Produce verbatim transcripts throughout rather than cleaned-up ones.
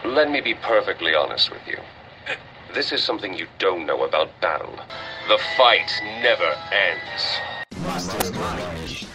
Let me be perfectly honest with you. This is something you don't know about battle. The fight never ends. Monsters Mind.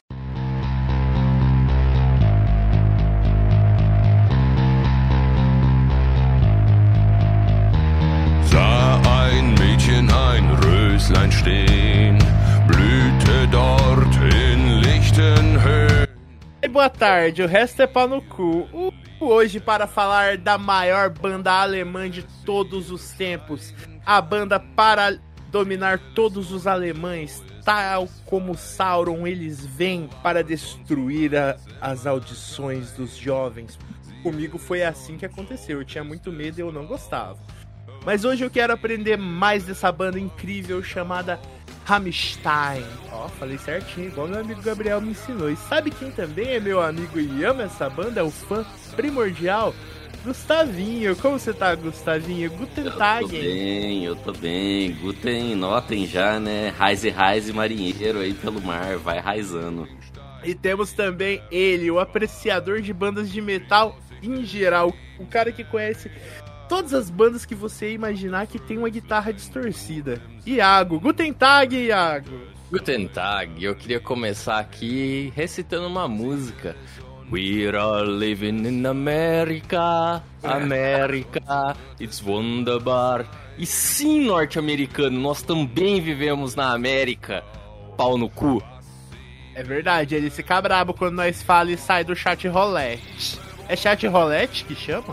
Sah ein Mädchen ein Röslein stehen, blühte dort in lichten Höhen. E boa tarde, o resto é pau no cu. Uh, hoje para falar da maior banda alemã de todos os tempos. A banda para dominar todos os alemães. Tal como Sauron, eles vêm para destruir a, as audições dos jovens. Comigo foi assim que aconteceu, eu tinha muito medo e eu não gostava. Mas hoje eu quero aprender mais dessa banda incrível chamada Rammstein. Ó, oh, falei certinho, igual meu amigo Gabriel me ensinou. E sabe quem também é meu amigo e ama essa banda? É o fã primordial, Gustavinho. Como você tá, Gustavinho? Guten Tag. Eu tô bem, eu tô bem. Guten, notem já, né? Reise, reise, marinheiro aí pelo mar, vai raizando. E temos também ele, o apreciador de bandas de metal em geral. O cara que conhece todas as bandas que você imaginar que tem uma guitarra distorcida. Iago, Guten Tag, Iago. Guten Tag, eu queria começar aqui recitando uma música. We're all living in America, America, it's wunderbar. E sim, norte-americano, nós também vivemos na América. Pau no cu. É verdade, ele fica brabo quando nós falamos e sai do chat rolete. É chat rolete que chama?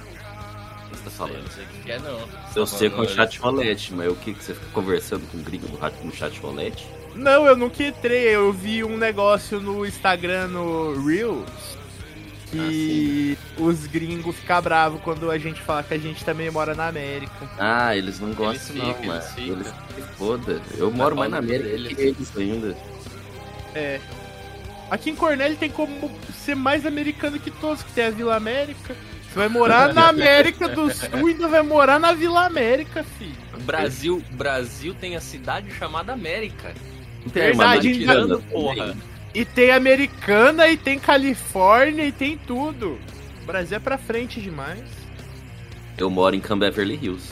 Tá falando. Eu não sei o que é, não. Eu sei com o chat rolete, mas o que, que você fica conversando com o gringo no chat rolete? Não, eu nunca entrei, eu vi um negócio no Instagram, no Reels, que ah, os gringos ficam bravos quando a gente fala que a gente também mora na América. Ah, eles não gostam eles não, mano. Eles se foda. Eu Tá moro mais na América deles. que eles ainda. É. Aqui em Cornélio tem como ser mais americano que todos, que tem a Vila América. Você vai morar na América do Sul e ainda vai morar na Vila América, filho. Brasil, Brasil tem a cidade chamada América. Verdade, ainda, porra. E tem Americana, e tem Califórnia, e tem tudo. O Brasil é pra frente demais. Eu moro em Camp Beverly Hills.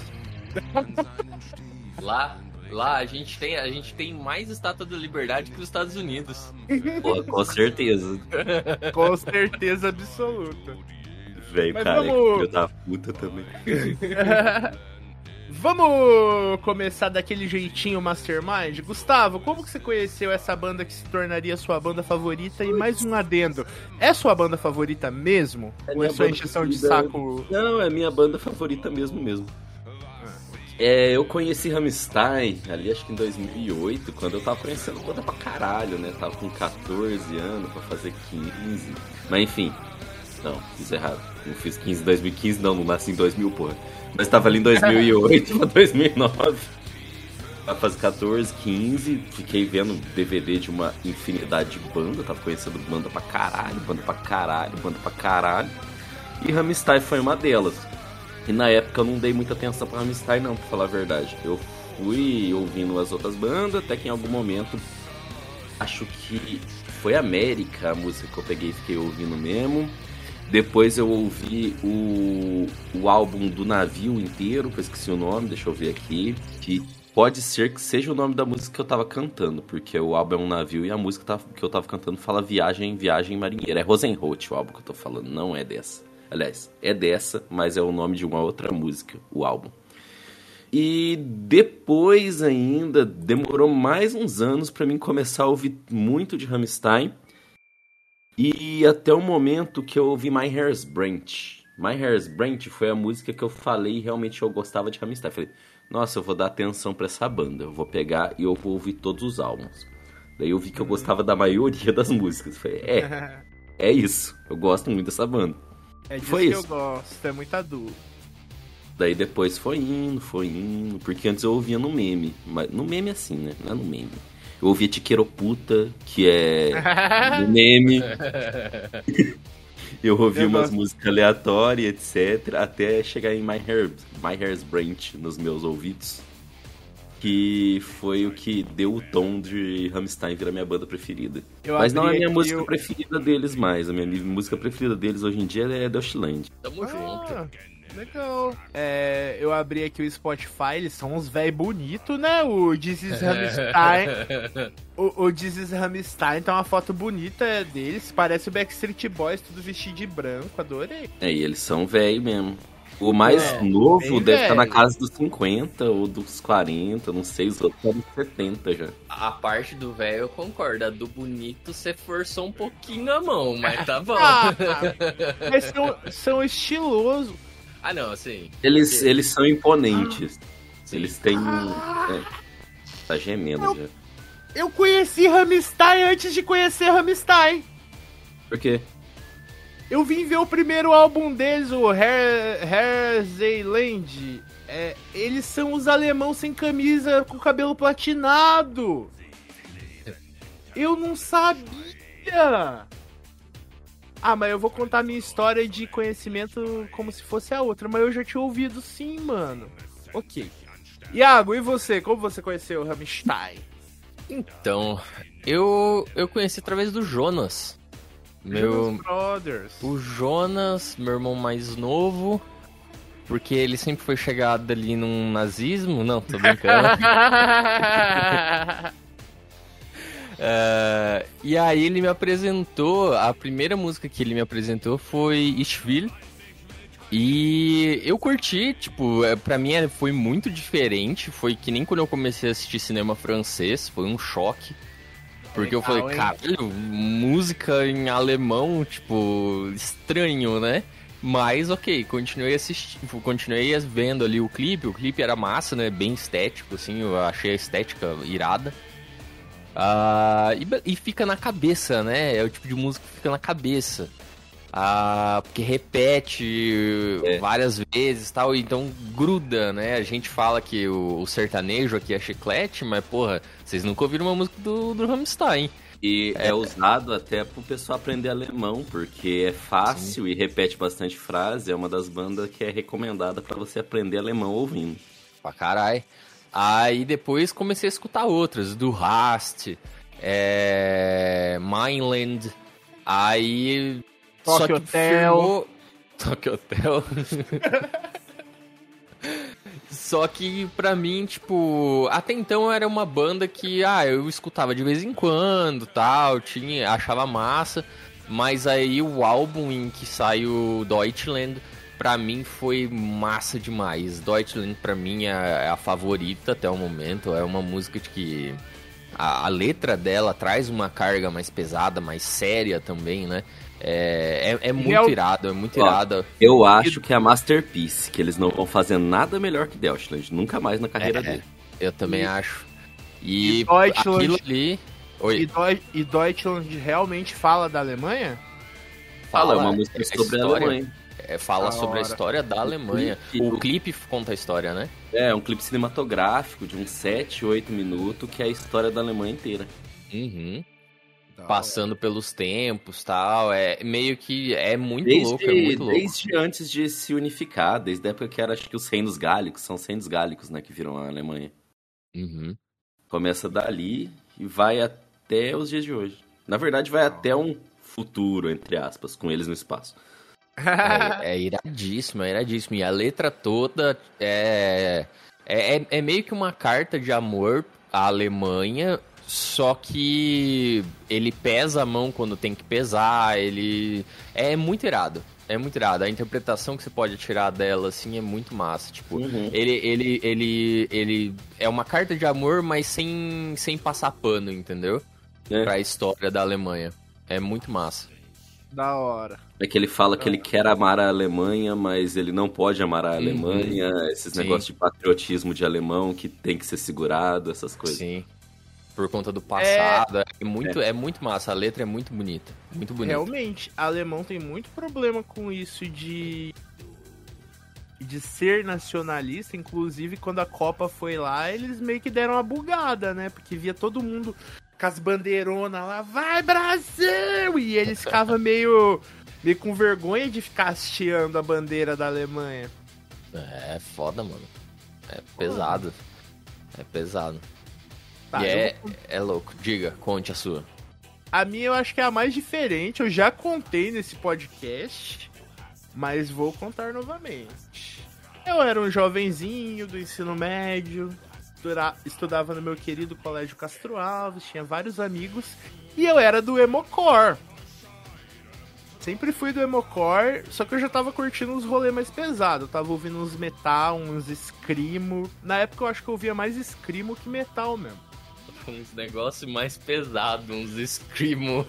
Lá, lá a gente tem, a gente tem mais estátua da liberdade que os Estados Unidos. Pô, com certeza. Com certeza absoluta. Velho, cara, vamos... é filho da puta também. Vamos começar daquele jeitinho Mastermind? Gustavo, como que você conheceu essa banda que se tornaria sua banda favorita? E mais um adendo, é sua banda favorita mesmo? É Ou é sua encheção de saco? Não, é minha banda favorita mesmo mesmo. É, eu conheci Rammstein ali acho que em dois mil e oito, quando eu tava conhecendo banda pra caralho, né? Tava com catorze anos pra fazer quinze. Mas enfim, não, fiz errado. Não fiz quinze em dois mil e quinze, não, não nasci em dois mil, porra. Mas tava ali em dois mil e oito pra dois mil e nove. Pra fazer catorze, quinze, fiquei vendo D V D de uma infinidade de banda, tava conhecendo banda pra caralho, banda pra caralho, banda pra caralho. E Rammstein foi uma delas. E na época eu não dei muita atenção pra Rammstein não, pra falar a verdade. Eu fui ouvindo as outras bandas, até que em algum momento, acho que foi América a música que eu peguei e fiquei ouvindo mesmo. Depois eu ouvi o, o álbum do Navio inteiro, que eu esqueci o nome, deixa eu ver aqui. Que pode ser que seja o nome da música que eu tava cantando, porque o álbum é um navio e a música tá, que eu tava cantando fala Viagem, Viagem Marinheira. É Rosenrot o álbum que eu tô falando, não é dessa. Aliás, é dessa, mas é o nome de uma outra música, o álbum. E depois ainda, demorou mais uns anos pra mim começar a ouvir muito de Rammstein. E até o momento que eu ouvi My Hair's Branch. My Hair's Branch foi a música que eu falei e realmente eu gostava de Rammstein. Falei, nossa, eu vou dar atenção pra essa banda. Eu vou pegar e eu vou ouvir todos os álbuns. Daí eu vi que eu gostava da maioria das músicas. Falei, é, é isso. Eu gosto muito dessa banda. É disso foi que isso. eu gosto, é muito adulto. Daí depois foi indo, foi indo. Porque antes eu ouvia no meme. Mas no meme assim, né? Não é no meme. Eu ouvia Tiqueiroputa, que é do meme. Eu ouvia eu umas gosto. músicas aleatórias, etcétera. Até chegar em My, Hair, My Hair's Branch nos meus ouvidos. Que foi o que deu o tom de Rammstein virar minha banda preferida. Eu Mas não é a minha música eu... preferida deles mais. A minha música preferida deles hoje em dia é Deutschland. Tamo ah, junto. Legal. É, eu abri aqui o Spotify, eles são uns velho bonito, né? O This is Rammstein. o, o This is Rammstein tem uma foto bonita deles, parece o Backstreet Boys, tudo vestido de branco, adorei. É, e eles são velho mesmo. O mais É, novo bem deve estar na velho. casa dos cinquenta ou dos quarenta, não sei, os outros estão dos setenta já. A parte do velho eu concordo, a do bonito você forçou um pouquinho a mão, mas tá bom. Ah, mas são, são estilosos. Ah, não, assim. Eles, porque- eles são imponentes. Sim. Eles têm. É, tá gemendo já. Eu conheci Rammstein antes de conhecer Rammstein. Por quê? Eu vim ver o primeiro álbum deles, o Herzeiland. É, eles são os alemãos sem camisa, com cabelo platinado. Eu não sabia. Ah, mas eu vou contar minha história de conhecimento como se fosse a outra. Mas eu já tinha ouvido sim, mano. Ok. Iago, e você? Como você conheceu o Rammstein? Então, eu, eu conheci através do Jonas. Meu, Jonas Brothers. o Jonas, meu irmão mais novo, porque ele sempre foi chegado ali num nazismo. Não, tô brincando. É, e aí ele me apresentou, a primeira música que ele me apresentou foi Ich Will. E eu curti, tipo, é, pra mim é, foi muito diferente. Foi que nem quando eu comecei a assistir cinema francês, foi um choque. Porque eu Legal, falei, hein? caralho, música em alemão, tipo, estranho, né? Mas ok, continuei assistindo, continuei vendo ali o clipe. O clipe era massa, né? Bem estético, assim, eu achei a estética irada. Ah, e, e fica na cabeça, né? É o tipo de música que fica na cabeça. Ah, porque repete É. várias vezes e tal, então gruda, né? A gente fala que o, o sertanejo aqui é chiclete, mas porra, vocês nunca ouviram uma música do, do Rammstein. E é usado até pro pessoal aprender alemão, porque é fácil e repete bastante frase. É uma das bandas que é recomendada pra você aprender alemão ouvindo. Pra caralho. Aí depois comecei a escutar outras, do Rast, é... Mainland. Aí. Tokyo só que Hotel. firmou... Tokyo Hotel. Só que pra mim, tipo, até então era uma banda que, ah, eu escutava de vez em quando, tal, tinha, achava massa, mas aí o álbum em que sai o Deutschland, pra mim foi massa demais. Deutschland pra mim é a favorita até o momento, é uma música de que a, a letra dela traz uma carga mais pesada, mais séria também, né? É, é, é muito Real- irado, é muito Ó, irado. Eu acho que é a Masterpiece, que eles não vão fazer nada melhor que Deutschland, nunca mais na carreira É, dele. Eu também E- acho. E, e Deutschland- aquilo ali... E, Oi, Deu- e Deutschland realmente fala da Alemanha? Fala, é uma música é sobre a história. Alemanha. É, fala Da sobre a hora. história da Alemanha. clipe- O clipe conta a história, né? É, um clipe cinematográfico de uns sete, oito minutos, que é a história da Alemanha inteira. Uhum. Passando pelos tempos, tal. É meio que é muito Desde, louco, é muito louco. desde antes de se unificar, desde a época que era, acho que os reinos gálicos, são os reinos gálicos, né, que viram a Alemanha. Uhum. Começa dali e vai até os dias de hoje. Na verdade, vai até um futuro, entre aspas, com eles no espaço. É, é iradíssimo, é iradíssimo. E a letra toda é, é, é, é meio que uma carta de amor à Alemanha, só que ele pesa a mão quando tem que pesar, ele... É muito irado, é muito irado. A interpretação que você pode tirar dela, assim, é muito massa. Tipo, Uhum. ele, ele, ele, ele é uma carta de amor, mas sem, sem passar pano, entendeu? É. Pra história da Alemanha. É muito massa. Da hora. É que ele fala que ele quer amar a Alemanha, mas ele não pode amar a Alemanha. Esses Sim. negócios de patriotismo de alemão que tem que ser segurado, essas coisas. Sim. Por conta do passado. É, muito, é. muito massa. A letra é muito bonita. Muito bonita. Realmente, alemão tem muito problema com isso de de ser nacionalista. Inclusive, quando a Copa foi lá, eles meio que deram uma bugada, né? Porque via todo mundo com as bandeironas lá, vai Brasil! E eles ficavam meio, meio com vergonha de ficar hasteando a bandeira da Alemanha. É foda, mano. É pesado. É pesado. Tá, e eu é, vou- é louco. Diga, conte a sua. A minha eu acho que é a mais diferente. Eu já contei nesse podcast. mas vou contar novamente. Eu era um jovenzinho do ensino médio, estudava no meu querido Colégio Castro Alves, tinha vários amigos, e eu era do emocore. Sempre fui do emocore, só que eu já tava curtindo uns rolês mais pesados. Eu tava ouvindo uns metal, uns screamo. Na época eu acho que eu ouvia mais screamo que metal mesmo. Uns negócios mais pesados, uns screamo.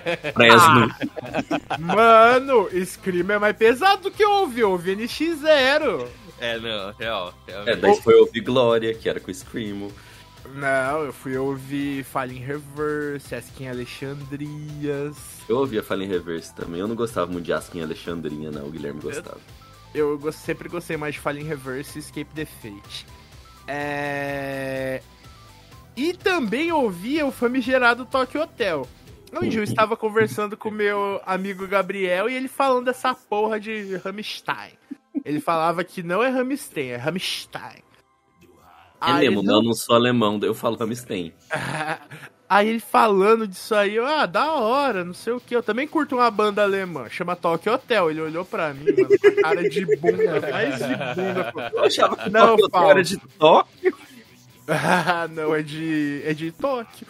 Ah, mano, screamo é mais pesado do que eu ouvi. Eu ouvi N X zero. É, não, real. É, daí foi ouvir Glória, que era com screamo. Não, eu fui ouvir Fallen in Reverse, Asking Alexandrias. Eu ouvia Fallen in Reverse também. Eu não gostava muito de Asking Alexandrinha, não. O Guilherme gostava. Eu, eu sempre gostei mais de Fallen in Reverse e Escape the Fate. É... E também ouvia o famigerado Tokyo Hotel. Um dia eu estava conversando com o meu amigo Gabriel e ele falando dessa porra de Rammstein. Ele falava que não é Rammstein, é Rammstein. É Aí mesmo, não... eu não sou alemão, daí eu falo Rammstein. Aí ele falando disso aí, eu, ah, da hora, não sei o que. Eu também curto uma banda alemã, chama Tokyo Hotel. Ele olhou pra mim, mano, com a cara de bunda, mais de bunda. Pô. Eu achava que não, Tokyo Hotel era de Tóquio. Ah, não, é de. é de Tóquio.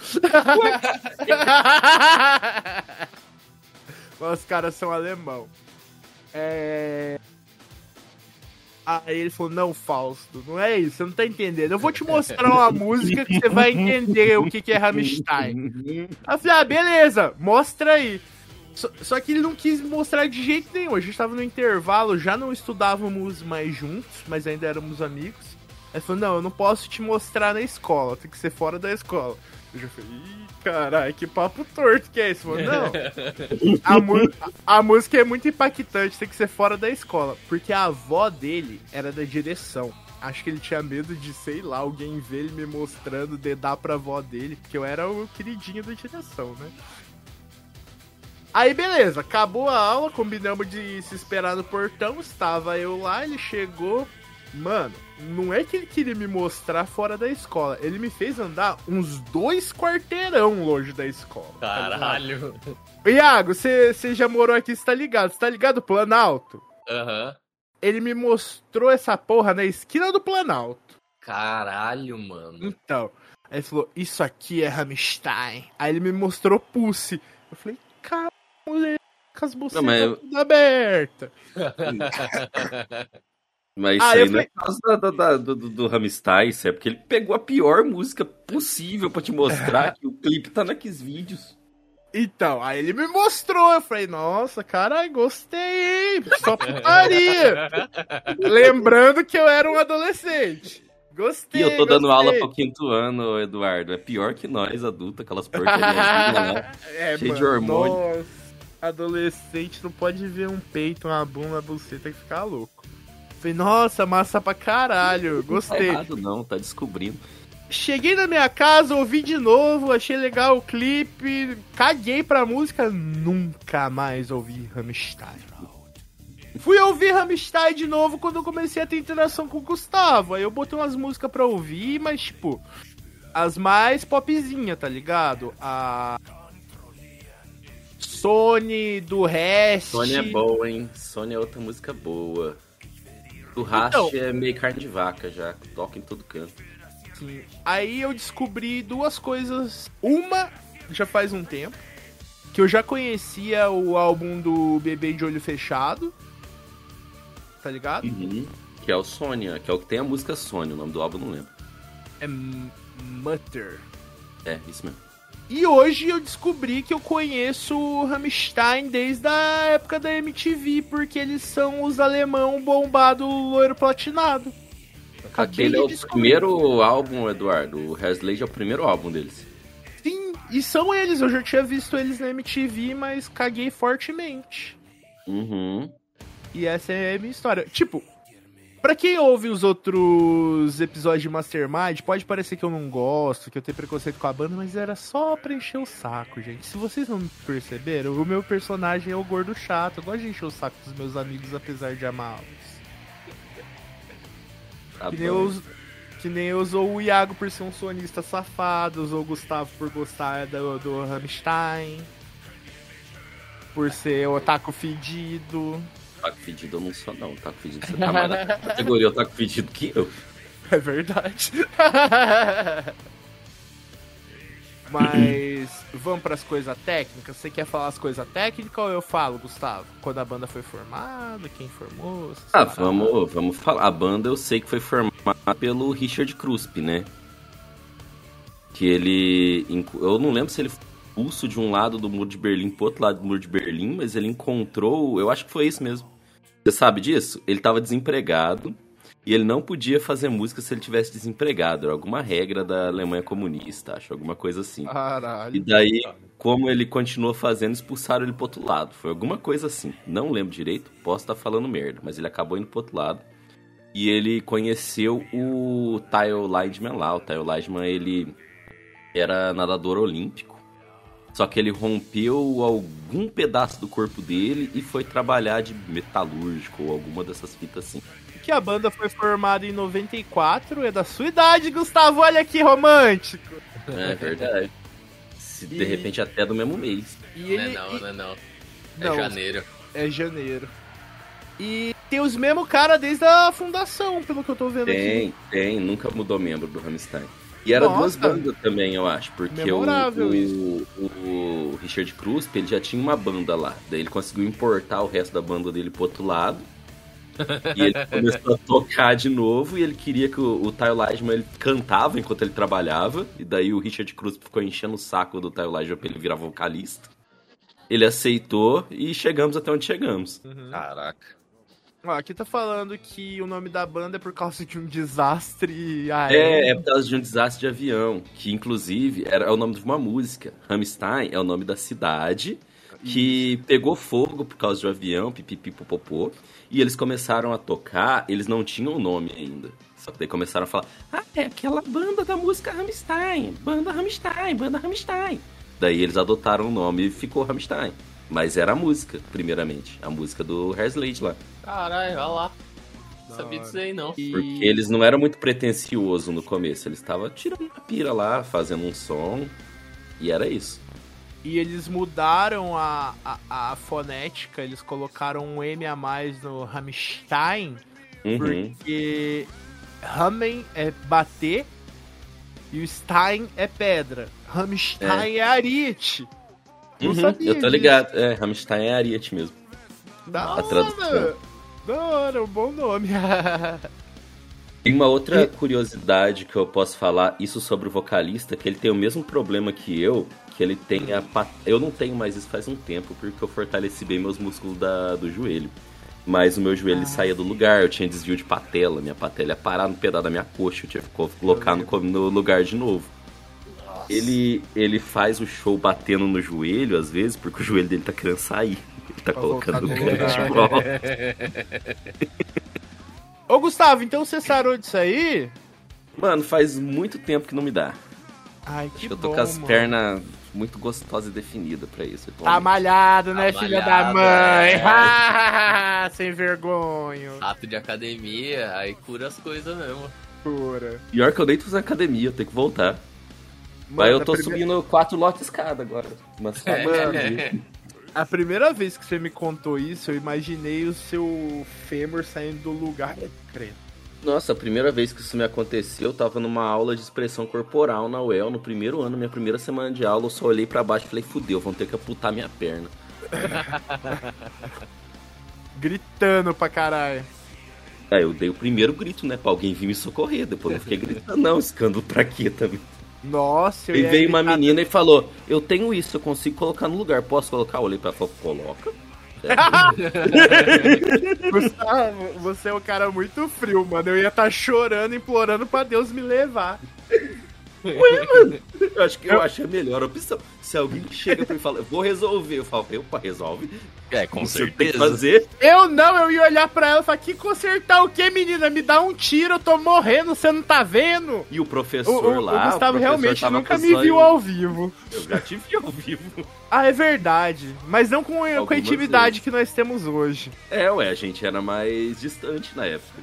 Mas os caras são alemão. É. Aí ele falou, não, Fausto, não é isso, você não tá entendendo. Eu vou te mostrar uma música que você vai entender o que, que é Rammstein. Aí eu falei, ah, beleza, mostra aí. Só, só que ele não quis me mostrar de jeito nenhum. A gente tava no intervalo, já não estudávamos mais juntos, mas ainda éramos amigos. Aí ele falou, não, eu não posso te mostrar na escola, tem que ser fora da escola. Eu já falei, ih, caralho, que papo torto que é esse? Falei, não, a, a música é muito impactante, tem que ser fora da escola. Porque a avó dele era da direção. Acho que ele tinha medo de, sei lá, alguém ver ele me mostrando, dedar pra avó dele, porque eu era o queridinho da direção, né? Aí beleza, acabou a aula, combinamos de se esperar no portão, estava eu lá, ele chegou... Mano, não é que ele queria me mostrar fora da escola. Ele me fez andar uns dois quarteirão longe da escola. Caralho. Tá Iago, você já morou aqui, você tá ligado? Você tá ligado, Planalto? Aham. Uhum. Ele me mostrou essa porra na esquina do Planalto. Caralho, mano. Então, aí ele falou, isso aqui é Rammstein. Aí ele me mostrou Pussy. Eu falei, cara, moleque, com as bucetas eu... tudo abertas. Mas isso ah, aí não é por causa da, da, do, do, do Rammstein, isso é porque ele pegou a pior música possível pra te mostrar que o clipe tá naqueles vídeos. Então, aí ele me mostrou, eu falei, nossa, caralho, gostei, hein? Só putaria. Lembrando que eu era um adolescente. Gostei, E eu tô dando gostei. aula pro quinto ano, Eduardo. É pior que nós, adultos, aquelas porcarias lá, é, cheio mano, de hormônio. Nossa, adolescente não pode ver um peito, uma bunda, uma buceta e ficar louco. Falei, nossa, massa pra caralho, gostei. Não tá errado não, tá descobrindo. Cheguei na minha casa, ouvi de novo, achei legal o clipe, caguei pra música, nunca mais ouvi Rammstein. Fui ouvir Rammstein de novo quando eu comecei a ter interação com o Gustavo. Aí eu botei umas músicas pra ouvir, mas tipo, as mais popzinha, tá ligado? A Sony, do Rest. Sony é boa, hein? Sony é outra música boa. O Rash então, é meio carne de vaca já, toca em todo canto. Sim. Aí eu descobri duas coisas. Uma, já faz um tempo, que eu já conhecia o álbum do Bebê de Olho Fechado. Tá ligado? Uhum. Que é o Sônia, que é o que tem a música Sônia, o nome do álbum eu não lembro. É Mutter. É, isso mesmo. E hoje eu descobri que eu conheço o Rammstein desde a época da M T V, porque eles são os alemão bombado loiro platinado. Aquele é o primeiro álbum, Eduardo. O Haslade é o primeiro álbum deles. Sim, e são eles. Eu já tinha visto eles na M T V, mas caguei fortemente. Uhum. E essa é a minha história. Tipo, pra quem ouve os outros episódios de Mastermind, pode parecer que eu não gosto, que eu tenho preconceito com a banda, mas era só pra encher o saco, gente. Se vocês não perceberam, o meu personagem é o gordo chato. Eu gosto de encher o saco dos meus amigos, apesar de amá-los. Tá que, nem eu, que nem eu usou o Iago por ser um sonista safado, usou o Gustavo por gostar do, do Rammstein, por ser otaku fedido. taco fedido eu não sou, não. Taco fedido você tá mais na categoria, eu taco fedido que eu. É verdade. Mas vamos para as coisas técnicas? Você quer falar as coisas técnicas ou eu falo, Gustavo? Quando a banda foi formada, quem formou? Ah, vamos, vamos falar. A banda eu sei que foi formada pelo Richard Kruspe, né? Que ele... Eu não lembro se ele foi expulso de um lado do Muro de Berlim pro outro lado do Muro de Berlim, mas ele encontrou... Eu acho que foi isso mesmo. Você sabe disso? Ele tava desempregado e ele não podia fazer música se ele tivesse desempregado. Era alguma regra da Alemanha comunista, acho. Alguma coisa assim. Caralho. E daí, como ele continuou fazendo, expulsaram ele pro outro lado. Foi alguma coisa assim. Não lembro direito, posso estar falando merda, mas ele acabou indo pro outro lado. E ele conheceu o Tyler Lydman lá. O Tyler Lydman, ele era nadador olímpico. Só que ele rompeu algum pedaço do corpo dele e foi trabalhar de metalúrgico ou alguma dessas fitas assim. Que a banda foi formada em noventa e quatro, é da sua idade, Gustavo, olha que romântico. É verdade. Se de E- repente até do mesmo mês. E Não ele, é não, e- não é não. É Não. janeiro. É janeiro. E tem os mesmos caras desde a fundação, pelo que eu tô vendo aqui. Tem, tem, nunca mudou membro do Rammstein. E era Nossa. duas bandas também, eu acho, porque o, Memorável o, o Richard Kruspe, ele já tinha uma banda lá, daí ele conseguiu importar o resto da banda dele pro outro lado, e ele começou a tocar de novo, e ele queria que o, o Tyler Lydman, ele cantava enquanto ele trabalhava, e daí o Richard Kruspe ficou enchendo o saco do Tyler Lydman pra ele virar vocalista. Ele aceitou, e chegamos até onde chegamos. Caraca. Ó, aqui tá falando que o nome da banda é por causa de um desastre aéreo. É, é por causa de um desastre de avião, que inclusive era, é o nome de uma música. Rammstein é o nome da cidade, que pegou fogo por causa de um avião, pipipipopopô, e eles começaram a tocar, eles não tinham o nome ainda. Só que daí começaram a falar, ah, é aquela banda da música Rammstein, banda Rammstein, banda Rammstein. Daí eles adotaram o nome e ficou Rammstein. Mas era a música, primeiramente, a música do Herslade lá. Caralho, olha lá. Não sabia disso aí, não. E- Porque eles não eram muito pretenciosos no começo, eles estavam tirando a pira lá, fazendo um som, e era isso. E eles mudaram a, a, a fonética, eles colocaram um M a mais no Rammstein, Uhum. porque Ramen é bater e o Stein é pedra. Rammstein é, ariete. Não Uhum, sabia eu tô disso. ligado, é, Rammstein é Ariete mesmo. Da A hora. tradução. Da hora, um bom nome. Tem uma outra curiosidade que eu posso falar, isso sobre o vocalista, que ele tem o mesmo problema que eu, que ele tem a... pat- Eu não tenho mais isso faz um tempo, porque eu fortaleci bem meus músculos da, do joelho. Mas o meu joelho ele saía do lugar, eu tinha desvio de patela, minha patela ia parar no pedaço da minha coxa, eu tinha que colocar no, no lugar de novo. Ele, ele faz o show batendo no joelho, às vezes, porque o joelho dele tá querendo sair. Ele tá Pra colocando voltar no no lugar de lugar. volta. Ô, Gustavo, então você sarou disso aí? Mano, faz muito tempo que não me dá. Ai, Acho que que eu tô bom, com as mano. pernas muito gostosas e definidas pra isso. Tá malhado, né, Tá filha da malhado, mãe? é. Ah, sem vergonha. Ato de academia, aí cura as coisas mesmo. Pura. Pior que eu nem tô fazendo academia, eu tenho que voltar. Mas Mano, eu tô a primeira- subindo quatro lotes de escada agora. Mas só Mano, a primeira vez que você me contou isso, eu imaginei o seu fêmur saindo do lugar. Credo. Nossa, a primeira vez que isso me aconteceu, eu tava numa aula de expressão corporal na U E L, no primeiro ano, minha primeira semana de aula, eu só olhei pra baixo e falei, fudeu, vão ter que amputar minha perna. Gritando pra caralho. Aí eu dei o primeiro grito, né, pra alguém vir me socorrer, depois eu fiquei gritando, não, escândalo pra quê também. Nossa, eu E ia veio uma gritar- menina e falou, eu tenho isso, eu consigo colocar no lugar, posso colocar? Eu olhei pra ela e falei, coloca. Gustavo, você é um cara muito frio, mano. Eu ia estar chorando, implorando pra Deus me levar. Ué, mano, eu acho que eu achei a melhor opção. Se alguém chega pra mim e fala, eu vou resolver, eu falo, opa, resolve. É, com Você tem que certeza. fazer. Eu não, eu ia olhar pra ela e falar, que consertar o que, menina? Me dá um tiro, eu tô morrendo, você não tá vendo? E o professor O, o, lá. o Gustavo professor realmente tava nunca com me sangue. viu ao vivo. Eu já te vi ao vivo. Ah, é verdade. Mas não com, com a Algumas intimidade vezes. que nós temos hoje. É, ué, a gente era mais distante na época.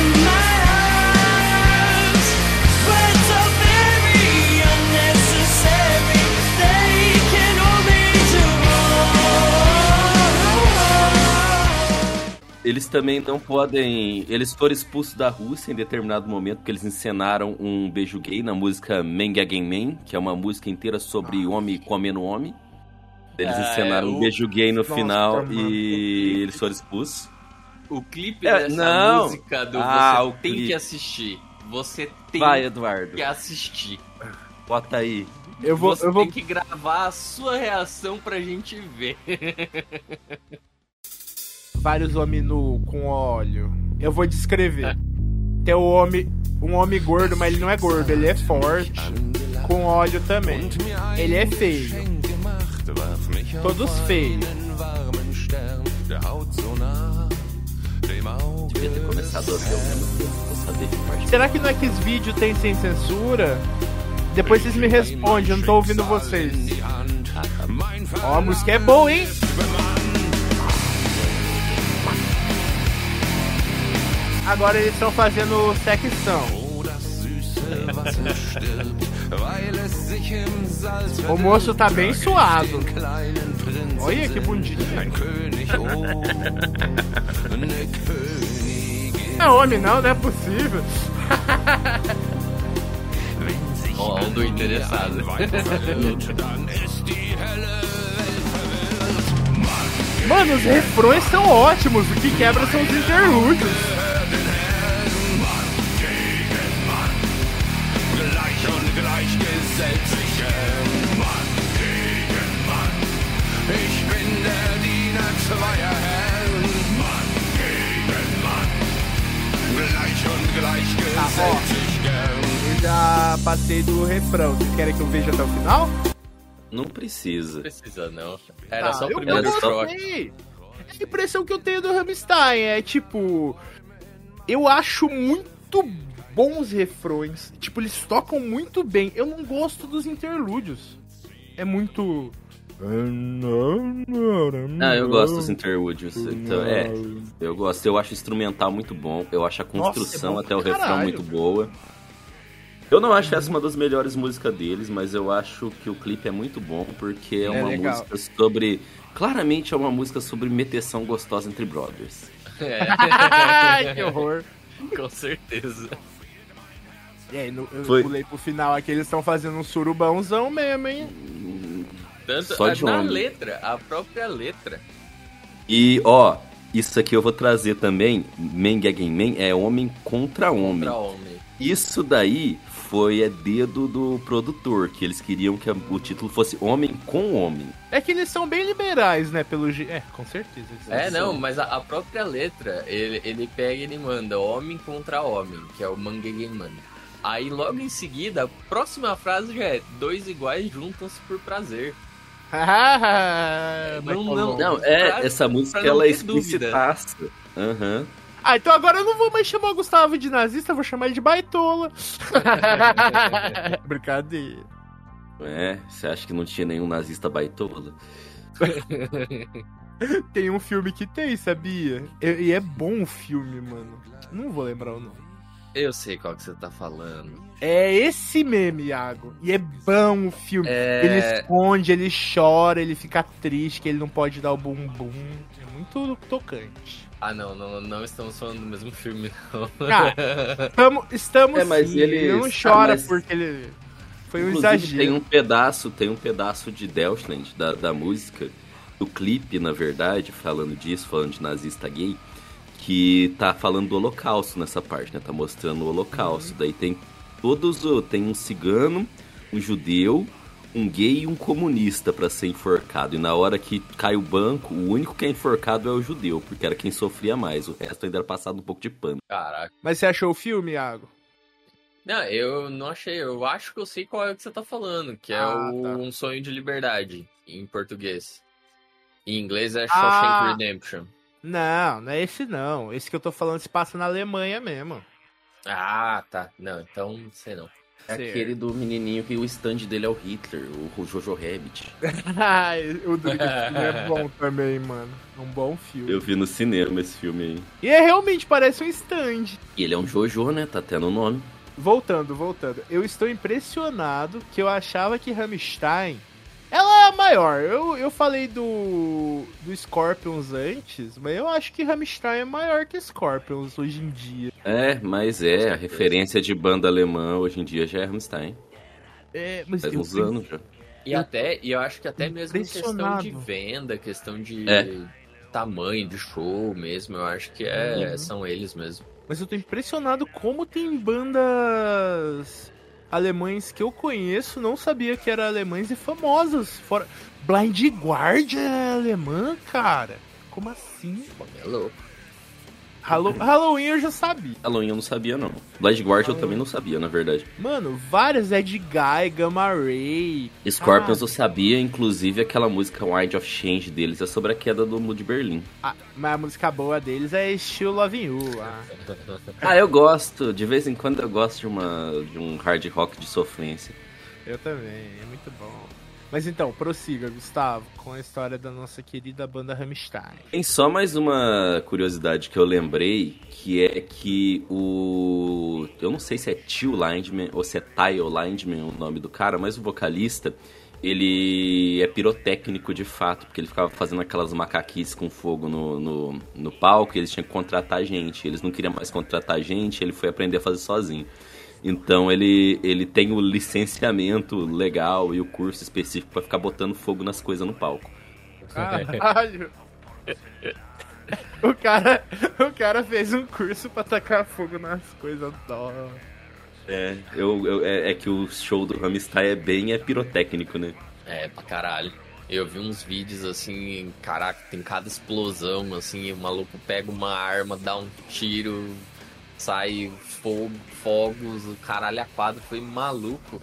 But it's so very unnecessary. eles também não podem... Eles foram expulsos da Rússia em determinado momento porque eles encenaram um beijo gay na música Men Gegen Men, que é uma música inteira sobre homem comendo homem. Eles Ah, encenaram é, um o- beijo gay no Nossa, final mano. e eles foram expulsos. O clipe É, dessa não. música do Ah, Você o tem clipe. que assistir. Você tem Vai, Eduardo. que assistir. Bota aí. Eu vou, Você eu vou tem que gravar a sua reação pra gente ver. vários homens nu com óleo. Eu vou descrever. Tem o homem, um homem gordo, mas ele não é gordo, ele é forte, com óleo também. Ele é feio. Todos feios. Devia ter começado a ver ao mesmo tempo pra saber que parte. Será que no Xvideo tem sem censura? Depois vocês me respondem, eu não tô ouvindo vocês. Ó, a música é boa, hein? Agora eles estão fazendo secção. O moço tá bem suado. Olha que bonitinho. É homem não, não é possível. Ó, um do interessado. Mano, os refrões são ótimos. O que quebra são os interlúdios. Tá, ó. Eu já passei do refrão. Vocês querem que eu veja até o final? Não precisa. Não precisa não. Era Tá, só o eu, primeiro eu trote. gostei. A impressão que eu tenho do Rammstein é tipo, eu acho muito bons os refrões. Tipo, eles tocam muito bem. Eu não gosto dos interlúdios. É muito. Ah, eu gosto dos interlúdios. Então, é, eu gosto. Eu acho o instrumental muito bom. Eu acho a construção Nossa, é bom até o pra refrão caralho. muito boa. Eu não acho essa uma das melhores músicas deles, mas eu acho que o clipe é muito bom porque é, É uma legal. música sobre. Claramente é uma música sobre meteção gostosa entre brothers. É, Ai, que horror. com certeza. E aí, no- eu Foi. pulei pro final aqui, eles estão fazendo um surubãozão mesmo, hein? Tanto Só a- de na homem. letra, a própria letra. E, ó, isso aqui eu vou trazer também. Men Gegen Men é homem contra homem. Pra homem. Isso daí foi é dedo do produtor, que eles queriam que a- o título fosse Homem com Homem. É que eles são bem liberais, né? Pelo je- É, com certeza. eles É, são. não, mas a, a própria letra, ele, ele pega e ele manda homem contra homem, que é o Mangegenman. Aí logo em seguida, a próxima frase já é dois iguais juntam-se por prazer. Ah, Não, mas tá não, bom. Não, é, Pra- essa música pra não ela é ter dúvida. explicitaça. Aham. Ah, então agora eu não vou mais chamar o Gustavo de nazista, eu vou chamar ele de baitola. Brincadeira. É, você acha que não tinha nenhum nazista baitola? Tem um filme que tem, sabia? E, e é bom o filme, mano. Não vou lembrar o nome. Eu sei qual que você tá falando. É esse meme, Iago. E é bom o filme. É... Ele esconde, ele chora, ele fica triste, que ele não pode dar o bumbum. É muito tocante. Ah, não, não, não estamos falando do mesmo filme, não. Ah, tamo, estamos É, mas sim. ele- Ele não Ah, chora mas- porque ele... Foi um Inclusive, exagero. tem um pedaço, tem um pedaço de Deutschland, da, da música, do clipe, na verdade, falando disso, falando de nazista gay, que tá falando do holocausto nessa parte, né? Tá mostrando o holocausto. Daí tem todos, o- tem um cigano, um judeu, um gay e um comunista pra ser enforcado. E na hora que cai o banco, o único que é enforcado é o judeu, porque era quem sofria mais. O resto ainda era passado um pouco de pano. Caraca. Mas você achou o filme, Iago? Não, eu não achei. Eu acho que eu sei qual é o que você tá falando, que é Ah, o tá. Um Sonho de Liberdade, em português. Em inglês é Ah. Shawshank Redemption. Não, não é esse não. Esse que eu tô falando se passa na Alemanha mesmo. Ah, tá. Não, então, sei não. É Certo. aquele do menininho que o stand dele é o Hitler, o Jojo Rabbit. Ai, o do filme é bom também, mano. É um bom filme. Eu vi no cinema esse filme aí. E é realmente parece um stand. E ele é um Jojo, né? Tá tendo o nome. Voltando, voltando. Eu estou impressionado que eu achava que Rammstein... Ela maior. Eu, eu falei do, do Scorpions antes, mas eu acho que Rammstein é maior que Scorpions hoje em dia. É, mas é, a referência de banda alemã hoje em dia já é Rammstein. É, mas Faz eu uns penso- anos já. E até, e eu acho que até mesmo em questão Impressionado. de venda, questão de É. tamanho de show mesmo, eu acho que é, Uhum. são eles mesmo. Mas eu tô impressionado como tem bandas alemães que eu conheço, não sabia que eram alemães e famosas. Fora... Blind Guardian é alemã, cara? Como assim? Pô, é louco. Hallo... Halloween eu já sabia. Halloween eu não sabia, não. Blind Guardian eu também não sabia, na verdade. Mano, várias Ed Guy, Gamma Ray. Scorpions Ah, eu sabia, inclusive aquela música Wind of Change deles é sobre a queda do Muro de Berlim. ah, mas a música boa deles é Still Loving You. Ah. Ah, eu gosto. De vez em quando eu gosto de, uma, de um hard rock de sofrência. Eu também, é muito bom. Mas então, prossiga, Gustavo, com a história da nossa querida banda Rammstein. Tem só mais uma curiosidade que eu lembrei, que é que o... Eu não sei se é Till Lindemann ou se é Tyle Lindemann o nome do cara, mas o vocalista, ele é pirotécnico de fato, porque ele ficava fazendo aquelas macaquices com fogo no, no, no palco e eles tinham que contratar gente. Eles não queriam mais contratar gente, ele foi aprender a fazer sozinho. Então ele, ele tem o licenciamento legal e o curso específico pra ficar botando fogo nas coisas no palco. Caralho! O cara, o cara fez um curso pra tacar fogo nas coisas dó. É, eu, eu- é, é que o show do Rammstein é bem é pirotécnico, né? É, pra caralho. Eu vi uns vídeos assim, caraca, tem cada explosão, assim, o maluco pega uma arma, dá um tiro, sai fogo, fogos, o caralho a quadro, foi maluco.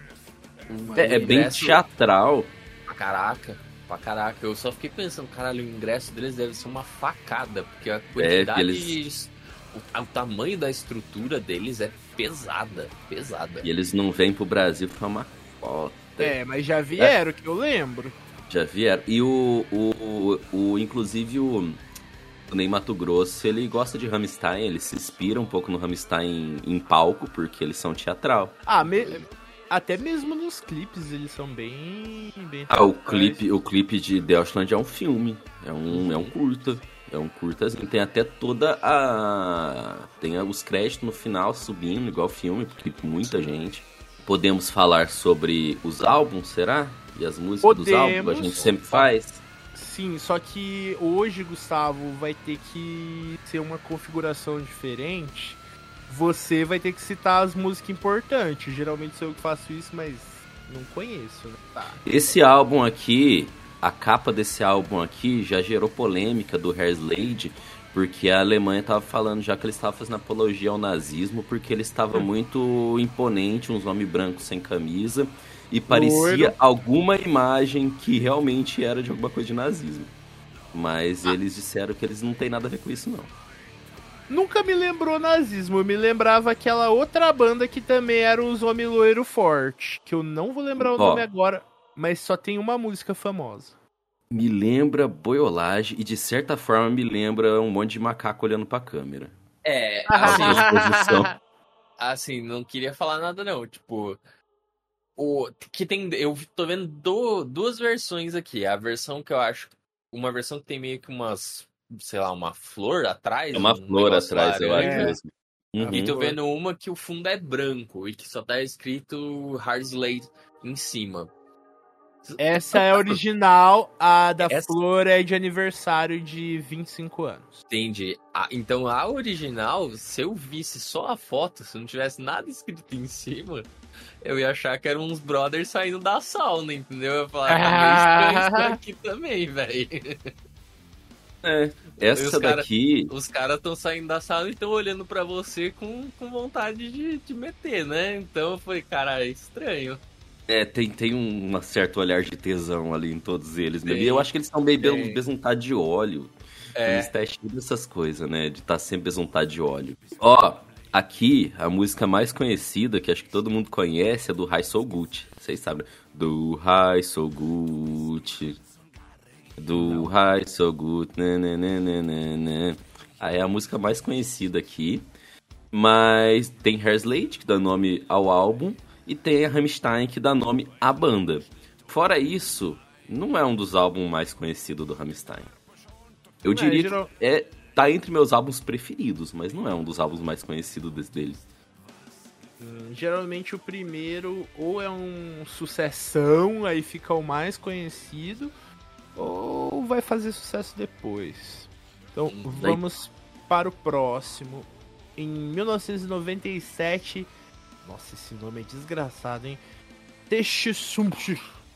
O É, é bem ingresso- teatral. Pra caraca, pra caraca. Eu só fiquei pensando, caralho, o ingresso deles deve ser uma facada, porque a quantidade eles- de... O, o tamanho da estrutura deles é pesada, pesada. E eles não vêm pro Brasil pra uma cota. É, mas já vieram, que eu lembro. Já vieram. E o, o, o, o- inclusive o, o Ney Mato Grosso, ele gosta de Rammstein, ele se inspira um pouco no Rammstein em palco, porque eles são teatral. Ah, me- até mesmo nos clipes eles são bem... bem Ah, o teatrais. clipe, o clipe de Deutschland é um filme, é um, é um curta. É um curtazinho, tem até toda a... Tem os créditos no final subindo, igual filme, porque muita gente. Podemos falar sobre os álbuns, será? E as músicas dos álbuns, a Podemos. gente sempre faz. Sim, só que hoje, Gustavo, vai ter que ser uma configuração diferente. Você vai ter que citar as músicas importantes. Geralmente sou eu que faço isso, mas não conheço, né? Tá. Esse álbum aqui, a capa desse álbum aqui já gerou polêmica do Herslade, porque a Alemanha estava falando já que ele estava fazendo apologia ao nazismo, porque ele estava muito imponente, uns homens brancos sem camisa, e parecia Loiro. alguma imagem que realmente era de alguma coisa de nazismo. Mas eles disseram que eles não têm nada a ver com isso, não. Nunca me lembrou nazismo, eu me lembrava aquela outra banda que também era os Homem Loiro Forte, que eu não vou lembrar o Ó. nome agora, mas só tem uma música famosa. Me lembra boiolagem e, de certa forma, me lembra um monte de macaco olhando pra câmera. É, Assim, assim, exposição. assim, não queria falar nada não, tipo... O, que tem, eu tô vendo do- duas versões aqui. A versão que eu acho... Uma versão que tem meio que umas... Sei lá, uma flor atrás. É uma um flor negócio atrás, eu acho laranja. mesmo. Uhum. E tô vendo uma que o fundo é branco e que só tá escrito Hard Slate em cima. Essa é a original, a da Essa- Flor é de aniversário de vinte e cinco anos. Entendi. Ah, então a original, se eu visse só a foto, se não tivesse nada escrito em cima, eu ia achar que eram uns brothers saindo da sauna, entendeu? Eu ia falar, ah, meio estranho isso aqui também, velho. É, E essa os cara- daqui... Os caras estão saindo da sala e estão olhando pra você com, com vontade de, de meter, né? Então eu falei, cara, é estranho. É, tem, tem um certo olhar de tesão ali em todos eles. mesmo. Tem, E eu acho que eles estão meio tem. be- besuntados de óleo. É. Eles estão cheios dessas coisas, né? De estar sempre besuntado de óleo. Ó, aqui, a música mais conhecida, que acho que todo mundo conhece, é do High So Good. Vocês sabem. Do High So Good. Do High So Good. Né, né, né, né, né, né. Aí é a música mais conhecida aqui. Mas tem Herslade, que dá nome ao álbum. E tem a Rammstein, que dá nome à banda. Fora isso, não é um dos álbuns mais conhecidos do Rammstein. Eu É, diria geral- que é, tá entre meus álbuns preferidos, mas não é um dos álbuns mais conhecidos des- dele. Hum, Geralmente o primeiro ou é um sucessão, aí fica o mais conhecido, ou vai fazer sucesso depois. Então vamos para o próximo. Em mil novecentos e noventa e sete, nossa, esse nome é desgraçado, hein? Techsumch.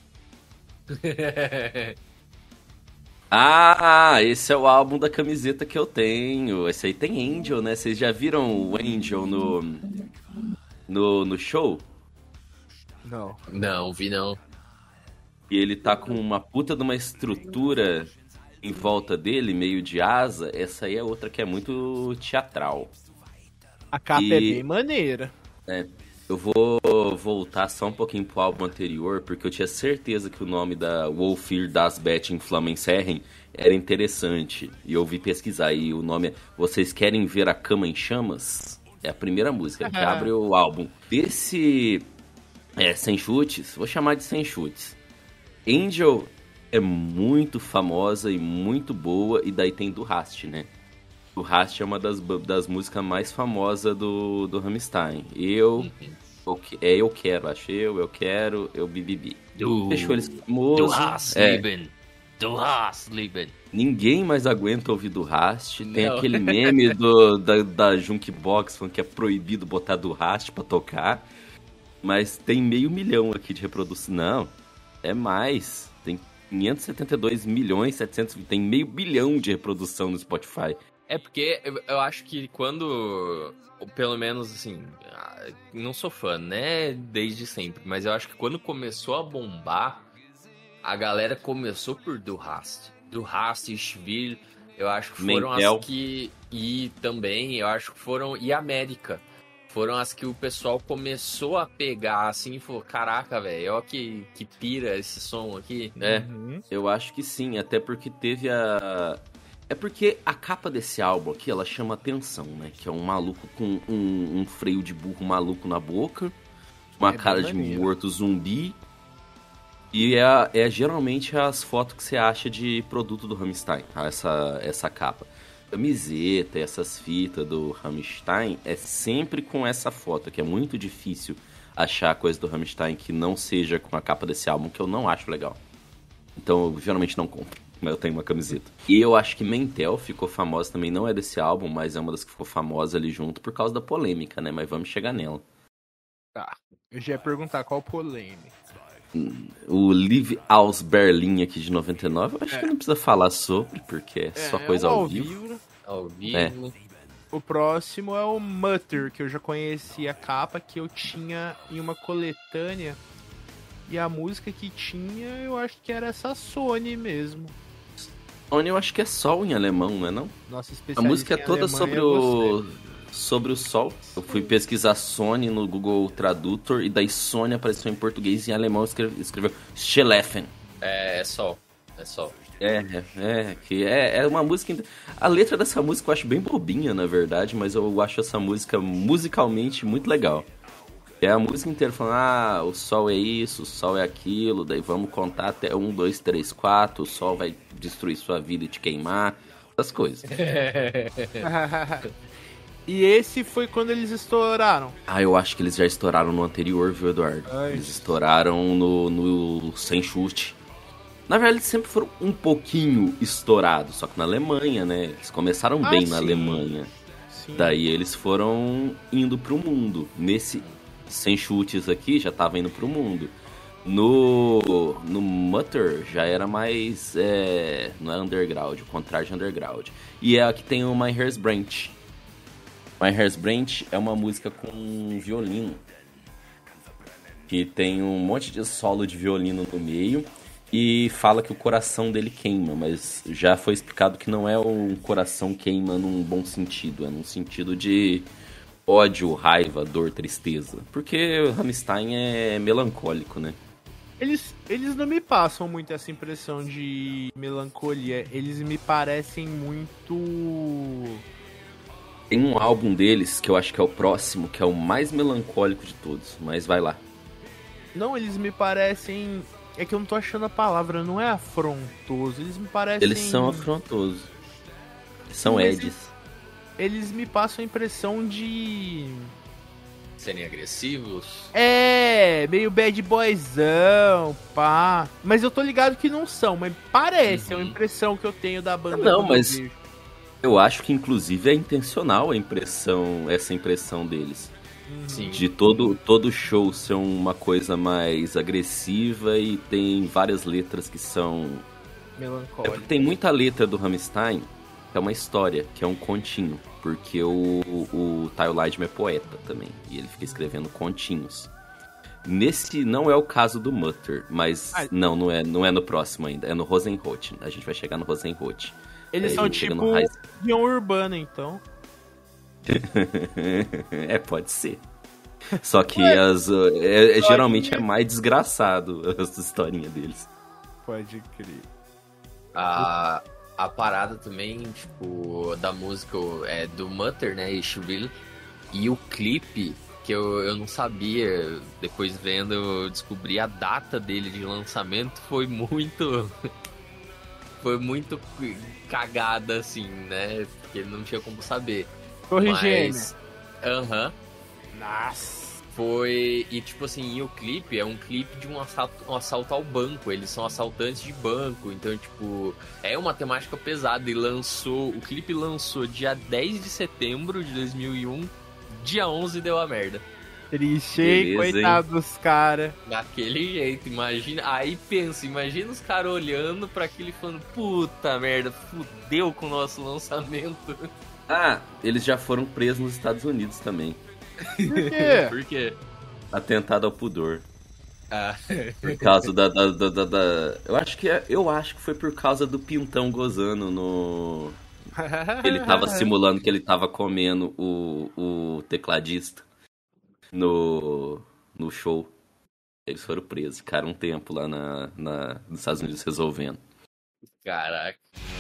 Ah, esse é o álbum da camiseta que eu tenho. Esse aí tem Angel, né? Vocês já viram o Angel no, no, no show? Não. Não, vi não. E ele tá com uma puta de uma estrutura em volta dele, meio de asa. Essa aí é outra que é muito teatral. A capa E- é bem maneira. É, eu vou voltar só um pouquinho pro álbum anterior, porque eu tinha certeza que o nome da Wolfir das Bet in Flammenserren era interessante. E eu vi pesquisar, e o nome é Vocês Querem Ver a Cama em Chamas? É a primeira música que abre o álbum. Desse é, Sem Chutes, vou chamar de Sem Chutes. Angel é muito famosa e muito boa, e daí tem do Rast, né? O Rast é uma das, das músicas mais famosas do, do Rammstein. Eu, eu, que- é Eu Quero, acho eu, Eu Quero, Eu Bibibi. Du, Deixou eles du famosos. hast É, Leben. Du hast Leben. ninguém mais aguenta ouvir do Rast. Tem Não. aquele meme do, da, da Junkbox falando que é proibido botar do Rast pra tocar. Mas tem meio milhão aqui de reprodução. Não, é mais. Tem quinhentos e setenta e dois milhões, setecentos, tem meio bilhão de reprodução no Spotify. É porque eu, eu acho que quando, ou pelo menos assim, ah, não sou fã, né, desde sempre, mas eu acho que quando começou a bombar, a galera começou por Du Hast. Du Hast e Schwil, eu acho que foram Mentel. as que, e também, eu acho que foram, e América, foram as que o pessoal começou a pegar assim e falou, caraca, velho, ó que, que pira esse som aqui. É, Uhum. eu acho que sim, até porque teve a... É porque a capa desse álbum aqui, ela chama atenção, né? Que é um maluco com um, um freio de burro maluco na boca, uma É cara bem de maneiro. morto zumbi. E é, é geralmente as fotos que você acha de produto do Rammstein, tá? essa, essa capa. Camiseta, essas fitas do Rammstein, é sempre com essa foto, que é muito difícil achar coisa do Rammstein que não seja com a capa desse álbum, que eu não acho legal. Então eu geralmente não compro, mas eu tenho uma camiseta. E eu acho que Mentel ficou famosa também, não é desse álbum, mas é uma das que ficou famosa ali junto por causa da polêmica, né? Mas vamos chegar nela. Tá. Eu já ia perguntar qual polêmica. O Live Aus Berlin aqui de noventa e nove, eu acho que não precisa falar sobre, porque é só coisa um ao vivo. né? Ao vivo. É. O próximo é o Mutter, que eu já conheci a capa, que eu tinha em uma coletânea. E a música que tinha, eu acho que era essa Sony mesmo. Sony eu acho que é sol em alemão, não é não? Nossa A especialista música é em toda Alemanha sobre é o... você. Sobre o sol. Eu fui pesquisar Sony no Google Tradutor e daí Sony apareceu em português e em alemão escreve- escreveu Schlafen. É, é sol. É sol. É, é, é, que é, é uma música... A letra dessa música eu acho bem bobinha, na verdade, mas eu acho essa música musicalmente muito legal. É a música inteira falando, ah, o sol é isso, o sol é aquilo, daí vamos contar até um, dois, três, quatro, o sol vai destruir sua vida e te queimar, essas coisas. E esse foi quando eles estouraram. Ah, eu acho que eles já estouraram no anterior, viu, Eduardo? Ai. Eles estouraram no, no Sem Chute. Na verdade, eles sempre foram um pouquinho estourados, só que na Alemanha, né? Eles começaram Ah, bem na sim. Alemanha. Sim. Daí eles foram indo pro mundo. Nesse Sem Chutes aqui, já tava indo pro mundo. No, no Mutter já era mais... É, não é underground, o contrário de underground. E é a que tem o My Hair's Branch. My Hair's Branch é uma música com violino. Que tem um monte de solo de violino no meio. E fala que o coração dele queima. Mas já foi explicado que não é um coração queima num bom sentido. É num sentido de ódio, raiva, dor, tristeza. Porque o Rammstein é melancólico, né? Eles, eles não me passam muito essa impressão de melancolia. Eles me parecem muito... Tem um álbum deles que eu acho que é o próximo, que é o mais melancólico de todos. Mas vai lá. Não, eles me parecem É que eu não tô achando a palavra, não é afrontoso. Eles me parecem. Eles são afrontosos. Eles são Mas Eds. Eles me passam a impressão de. Serem agressivos. É, meio bad boyzão, pá. Mas eu tô ligado que não são, mas parece, Uhum. é uma impressão que eu tenho da banda. Não, quando mas- eu vejo. Eu acho que inclusive é intencional a impressão, essa impressão deles. Sim. De todo, todo show ser uma coisa mais agressiva e tem várias letras que são... É Melancólico. porque tem muita letra do Rammstein que é uma história, que é um continho. Porque o, o Tyler Lydman é poeta também, e ele fica escrevendo continhos. Nesse não é o caso do Mutter, mas Ah. não, não é, não é no próximo ainda, é no Rosenrot. A gente vai chegar no Rosenrot. Eles Aí são ele chega tipo no High- Legião Urbana, então. É, pode ser. Só que as, uh, é- é- geralmente é mais desgraçado as historinhas deles. Pode crer. A, a parada também, tipo, da música é do Mutter, né, Ishville, e o clipe, que eu, eu não sabia, depois vendo, eu descobri a data dele de lançamento, foi muito... foi muito cagada, assim, né, porque não tinha como saber. Torre Gêmea. Mas... Aham. Nossa. Foi. E tipo assim, e o clipe é um clipe de um assalto, um assalto ao banco. Eles são assaltantes de banco. Então, tipo, é uma temática pesada. E lançou. O clipe lançou dia dez de setembro de dois mil e um. Dia onze deu a merda. Triste, hein? Beleza, Coitado dos caras. Daquele jeito, imagina. Aí pensa, imagina os caras olhando pra aquilo e falando: puta merda, fudeu com o nosso lançamento. Ah, eles já foram presos nos Estados Unidos também. Por quê? Por quê? Atentado ao pudor. Ah, Por causa da, da, da, da- da- Eu acho que é, eu acho que foi por causa do Pintão gozando no. Ele tava simulando que ele tava comendo o, o tecladista no, no show. Eles foram presos, ficaram um tempo lá na, na, nos Estados Unidos resolvendo. caraca.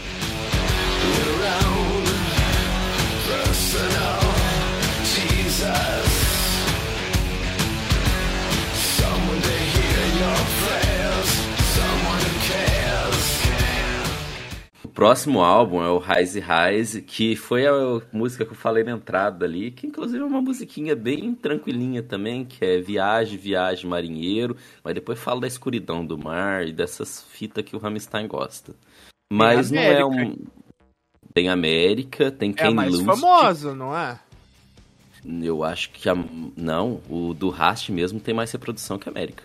O próximo álbum é o Rise Rise, que foi a música que eu falei na entrada ali, que inclusive é uma musiquinha bem tranquilinha também, que é Viagem, Viagem, Marinheiro, mas depois fala da escuridão do mar e dessas fitas que o Rammstein gosta. Mas não é América. um... Tem América, tem É a Ken mais Lust. famosa, não é? Eu acho que a... Não, o do Rast mesmo tem mais reprodução que a América.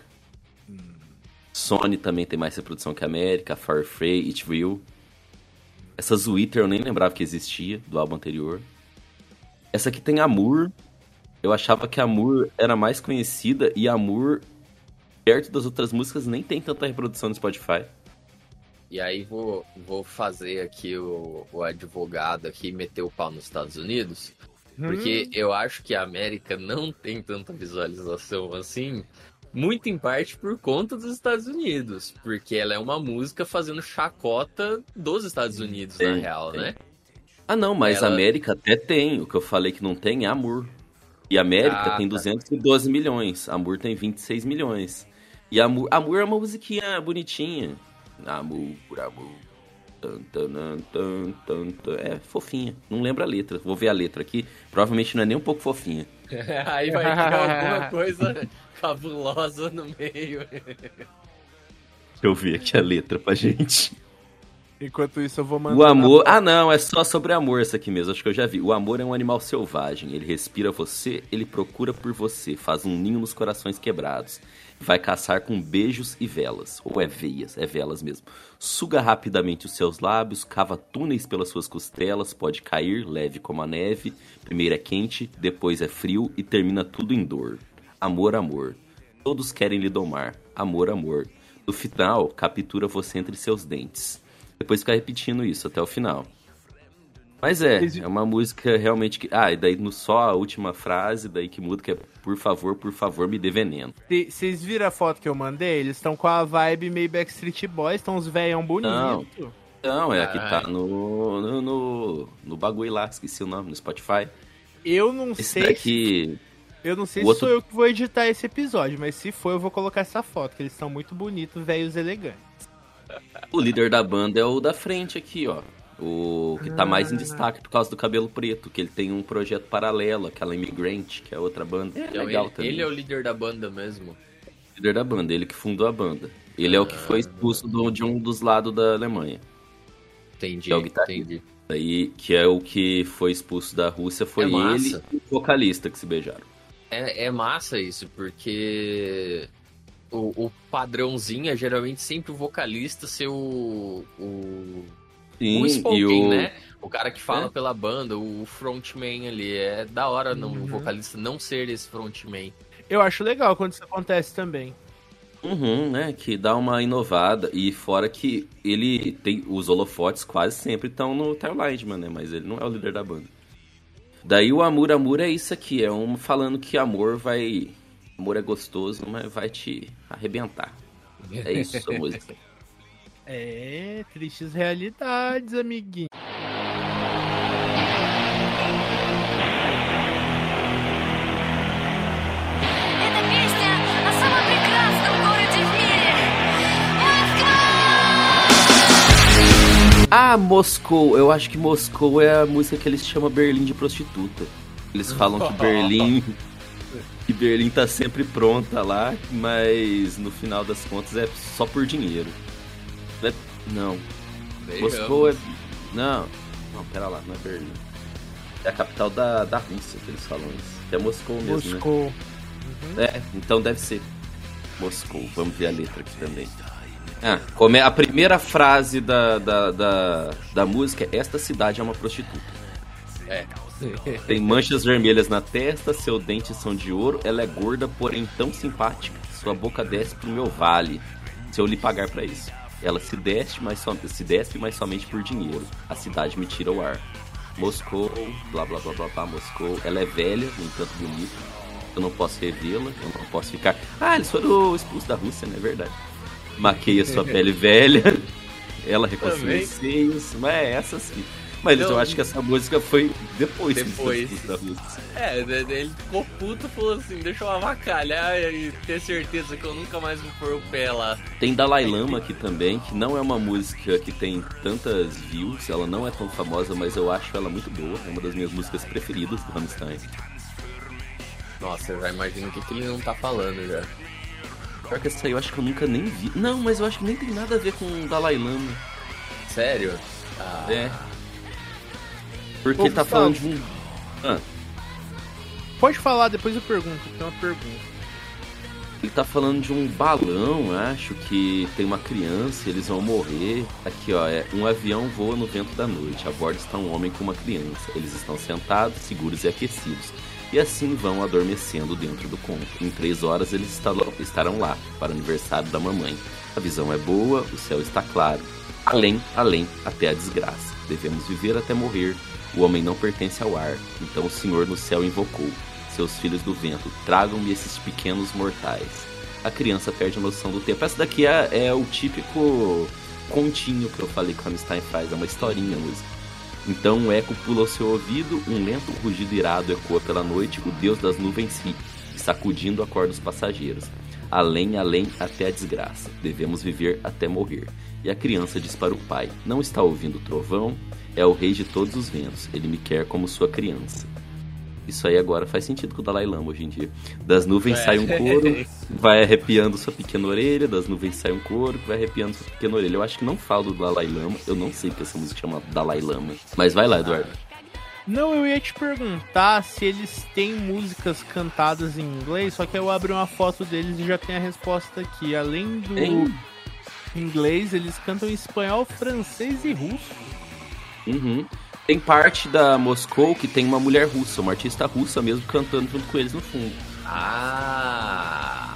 Sony também tem mais reprodução que a América, Far Free, It Will. Essa Zwitter eu nem lembrava que existia, do álbum anterior. Essa aqui tem Amour. Eu achava que Amour era mais conhecida e Amour, perto das outras músicas, nem tem tanta reprodução no Spotify. E aí vou, vou fazer aqui o, o advogado aqui e meter o pau nos Estados Unidos. Porque eu acho que a América não tem tanta visualização assim, muito em parte por conta dos Estados Unidos. Porque ela é uma música fazendo chacota dos Estados Unidos, Tem, na real, tem. né? Ah não, mas Ela- América até tem. O que eu falei que não tem é Amour. E América Ah, tem tá. duzentos e doze milhões. Amour tem vinte e seis milhões. E Amour, Amour é uma musiquinha bonitinha. Amour, Amour. Tan, tan, tan, tan, tan. É fofinha. Não lembro a letra. Vou ver a letra aqui. Provavelmente não é nem um pouco fofinha. Aí vai ter alguma coisa cabulosa no meio. Deixa eu ver aqui a letra pra gente. Enquanto isso, eu vou mandar. O amor... Ah, não, é só sobre amor essa aqui mesmo, acho que eu já vi. O amor é um animal selvagem, ele respira você, ele procura por você, faz um ninho nos corações quebrados. Vai caçar com beijos e velas, ou é veias, é velas mesmo. Suga rapidamente os seus lábios, cava túneis pelas suas costelas, pode cair, leve como a neve. Primeiro é quente, depois é frio e termina tudo em dor. Amor, amor, todos querem lhe domar. Amor, amor, no final captura você entre seus dentes. Depois ficar repetindo isso até o final. Mas é, é uma música realmente que... Ah, e daí no só a última frase, daí que muda, que é por favor, por favor, me dê veneno. Vocês viram a foto que eu mandei? Eles estão com a vibe meio Backstreet Boys, estão uns velhão bonitos. Não, é que tá Caralho. no, no, no, no bagulho lá, esqueci o nome, no Spotify. Eu não Esse sei. daqui... Eu não sei O se outro- sou eu que vou editar esse episódio, mas se for eu vou colocar essa foto, que eles são muito bonitos, velhos elegantes. O líder da banda é o da frente aqui, ó. O que tá mais em destaque por causa do cabelo preto, que ele tem um projeto paralelo, aquela Immigrant, que é outra banda. É Então, legal ele, também. ele é o líder da banda mesmo. líder da banda, ele que fundou a banda. Ele é o que foi expulso do- de um dos lados da Alemanha. Entendi, Que é o guitarrista. entendi. Aí, que é o que foi expulso da Rússia, foi É ele massa. e o vocalista que se beijaram. É, é massa isso, porque o, o padrãozinho é geralmente sempre o vocalista ser o... o... Sim, o e spoken, o... né? O cara que fala É. pela banda, o frontman ali. É da hora não, Uhum. o vocalista não ser esse frontman. Eu acho legal quando isso acontece também. Uhum, né? Que dá uma inovada. E fora que ele tem. Os holofotes quase sempre estão no Tyler Lindman, né? Mas ele não é o líder da banda. Daí o Amor Amor é isso aqui. É um falando que amor vai. Amor é gostoso, mas vai te arrebentar. É isso a música. É, tristes realidades, amiguinho. Это песня о самом прекрасном городе в мире. Москва! Ah, Moscou. Eu acho que Moscou é a música que eles chamam Berlim de prostituta. Eles falam que Berlim. Que Berlim tá sempre pronta lá, mas no final das contas é só por dinheiro. É- Não. Moscou é. Não. Não, pera lá, não é Berlim. É a capital da, da Rússia que eles falam isso. Que é Moscou mesmo, né? Moscou. É, então deve ser Moscou. Vamos ver a letra aqui também. Ah, come... a primeira frase da, da, da, da música é: esta cidade é uma prostituta. É. Tem manchas vermelhas na testa, seus dentes são de ouro, ela é gorda, porém tão simpática. Sua boca desce pro meu vale, se eu lhe pagar pra isso. Ela se desce, mas, som... se desce, mas somente por dinheiro. A cidade me tira o ar. Moscou, blá blá blá blá blá, Moscou. Ela é velha, no entanto bonita. Eu não posso revê-la, eu não posso ficar... Ah, eles foram expulsos da Rússia, não é verdade? Maqueia sua pele velha, ela reconcilia Também. os seios, mas é essa sim. Mas Não, eu acho que essa música foi depois, Depois. que eles foram expulsos da Rússia. É, ele ficou puto e falou assim, deixa eu avacalhar e ter certeza que eu nunca mais vou pôr o pé lá. Tem Dalai Lama aqui também, que não é uma música que tem tantas views, ela não é tão famosa, mas eu acho ela muito boa, é uma das minhas músicas preferidas do Rammstein. Nossa, eu já imagino o que, que ele não tá falando já. Pior que essa aí eu acho que eu nunca nem vi. Não, mas eu acho que nem tem nada a ver com o Dalai Lama. Sério? Ah, É. Porque Ô, tá Gustavo. falando de um... Ah, Pode falar, depois eu pergunto. Tem uma pergunta. ele tá falando de um balão, acho que tem uma criança, eles vão morrer. Aqui, ó, é um avião voa no vento da noite. A bordo está um homem com uma criança. Eles estão sentados, seguros e aquecidos. E assim vão adormecendo dentro do conto. Em três horas eles estarão, estarão lá, para o aniversário da mamãe. A visão é boa, o céu está claro. Além, além, até a desgraça. Devemos viver até morrer. O homem não pertence ao ar. Então o Senhor no céu invocou. Seus filhos do vento, tragam-me esses pequenos mortais. A criança perde a noção do tempo. Essa daqui é, é o típico continho que eu falei que o Rammstein faz. É uma historinha a música. Então um eco pula ao seu ouvido, um lento rugido irado ecoa pela noite, o deus das nuvens ri, sacudindo acorda os passageiros. Além, além, até a desgraça. Devemos viver até morrer. E a criança diz para o pai: não está ouvindo o trovão? É o rei de todos os ventos. Ele me quer como sua criança. Isso aí agora faz sentido com o Dalai Lama hoje em dia. Das nuvens É. sai um couro, vai arrepiando sua pequena orelha. Das nuvens sai um couro, vai arrepiando sua pequena orelha. Eu acho que não falo do Dalai Lama. Eu não sei que essa música chama Dalai Lama. Mas vai lá, Eduardo. Não, eu ia te perguntar se eles têm músicas cantadas em inglês, só que eu abro uma foto deles e já tem a resposta aqui. Além do Tem? inglês, eles cantam em espanhol, francês e russo. Uhum. Tem parte da Moscou que tem uma mulher russa, uma artista russa mesmo, cantando junto com eles no fundo. Ah!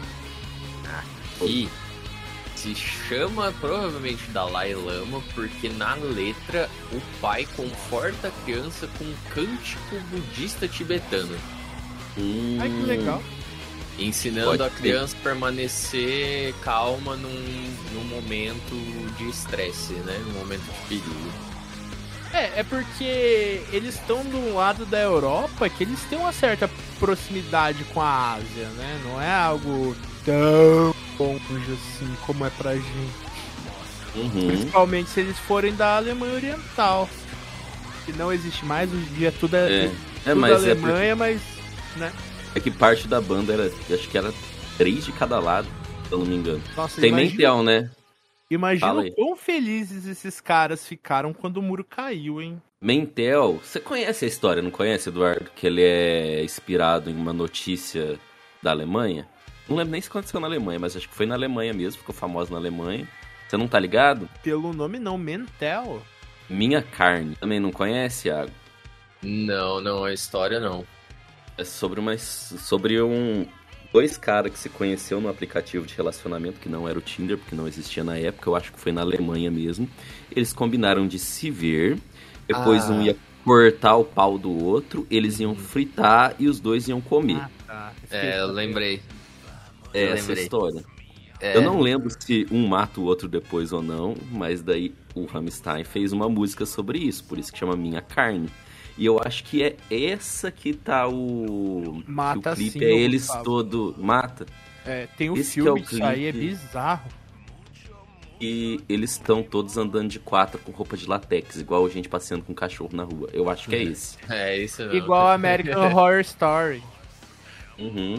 Aqui se chama provavelmente Dalai Lama porque na letra o pai conforta a criança com um cântico budista tibetano, Hum, Ai, que legal. ensinando Pode a ser. criança a permanecer calma num, num momento de estresse, né? Num momento de perigo. É, é porque eles estão do lado da Europa que eles têm uma certa proximidade com a Ásia, né? Não é algo tão longe assim como é pra gente. Uhum. Principalmente se eles forem da Alemanha Oriental. Que não existe mais, hoje em dia tudo é, É, tudo é mas Alemanha, é, porque, mas... né? é que parte da banda era, acho que era três de cada lado, se eu não me engano. Nossa, Tem imagina- Mentel, né? Imagina Fala o aí. quão felizes esses caras ficaram quando o muro caiu, hein? Mentel, você conhece a história, não conhece, Eduardo? Que ele é inspirado em uma notícia da Alemanha? Não lembro nem se aconteceu na Alemanha, mas acho que foi na Alemanha mesmo, ficou famoso na Alemanha. Você não tá ligado? Pelo nome não, Mentel. Minha Carne. Também não conhece, Iago? Não, não, a história não. É sobre uma sobre um dois caras que se conheceu no aplicativo de relacionamento, que não era o Tinder, porque não existia na época, eu acho que foi na Alemanha mesmo. Eles combinaram de se ver, depois Ah. um ia cortar o pau do outro, eles iam fritar e os dois iam comer. Ah, tá. É, eu lembrei. é eu essa a lembrei. história. É, Eu não lembro se um mata o outro depois ou não, mas daí o Rammstein fez uma música sobre isso, por isso que chama Minha Carne. E eu acho que é essa que tá o... Mata que o clipe sim, é ô, eles Gustavo. todo... Mata? É, tem o Esse que é filme o disso aí, é clipe. bizarro. E eles estão todos andando de quatro com roupa de latex, igual a gente passeando com cachorro na rua. Eu acho que é esse. é isso não. Igual American Horror Story. Uhum.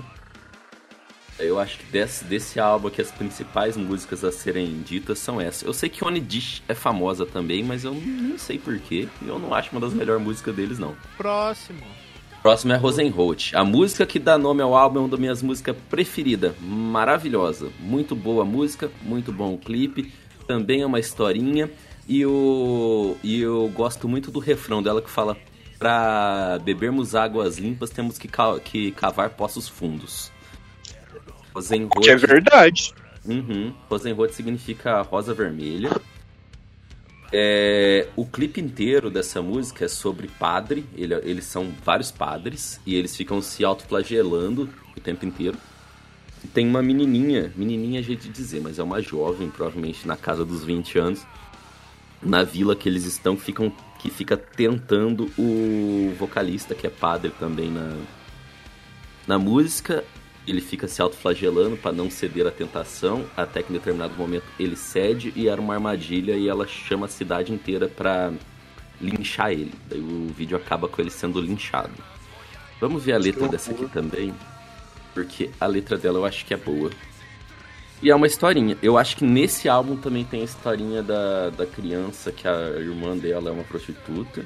Eu acho que desse, desse álbum aqui, as principais músicas a serem ditas são essas. Eu sei que One Dish é famosa também, mas eu não sei porquê. Eu não acho uma das melhores músicas deles, não. Próximo. Próximo é Rosenrot. A música que dá nome ao álbum é uma das minhas músicas preferidas. Maravilhosa. Muito boa a música, muito bom o clipe. Também é uma historinha. E eu, e eu gosto muito do refrão dela que fala: pra bebermos águas limpas temos que, ca- que cavar poços fundos. Rosenrot, Que é verdade. Uhum. Rosenrot significa rosa vermelha. É, o clipe inteiro dessa música é sobre padre. Ele- eles são vários padres e eles ficam se autoflagelando o tempo inteiro. E tem uma menininha, menininha é jeito de dizer, mas é uma jovem, provavelmente na casa dos vinte anos, na vila que eles estão, que, ficam, que fica tentando o vocalista, que é padre também na, na música. Ele fica se autoflagelando para não ceder à tentação, até que em determinado momento ele cede e era uma armadilha e ela chama a cidade inteira para linchar ele. Daí o vídeo acaba com ele sendo linchado. Vamos ver a letra dessa aqui também, porque a letra dela eu acho que é boa. E é uma historinha. Eu acho que nesse álbum também tem a historinha da, da criança, que a irmã dela é uma prostituta.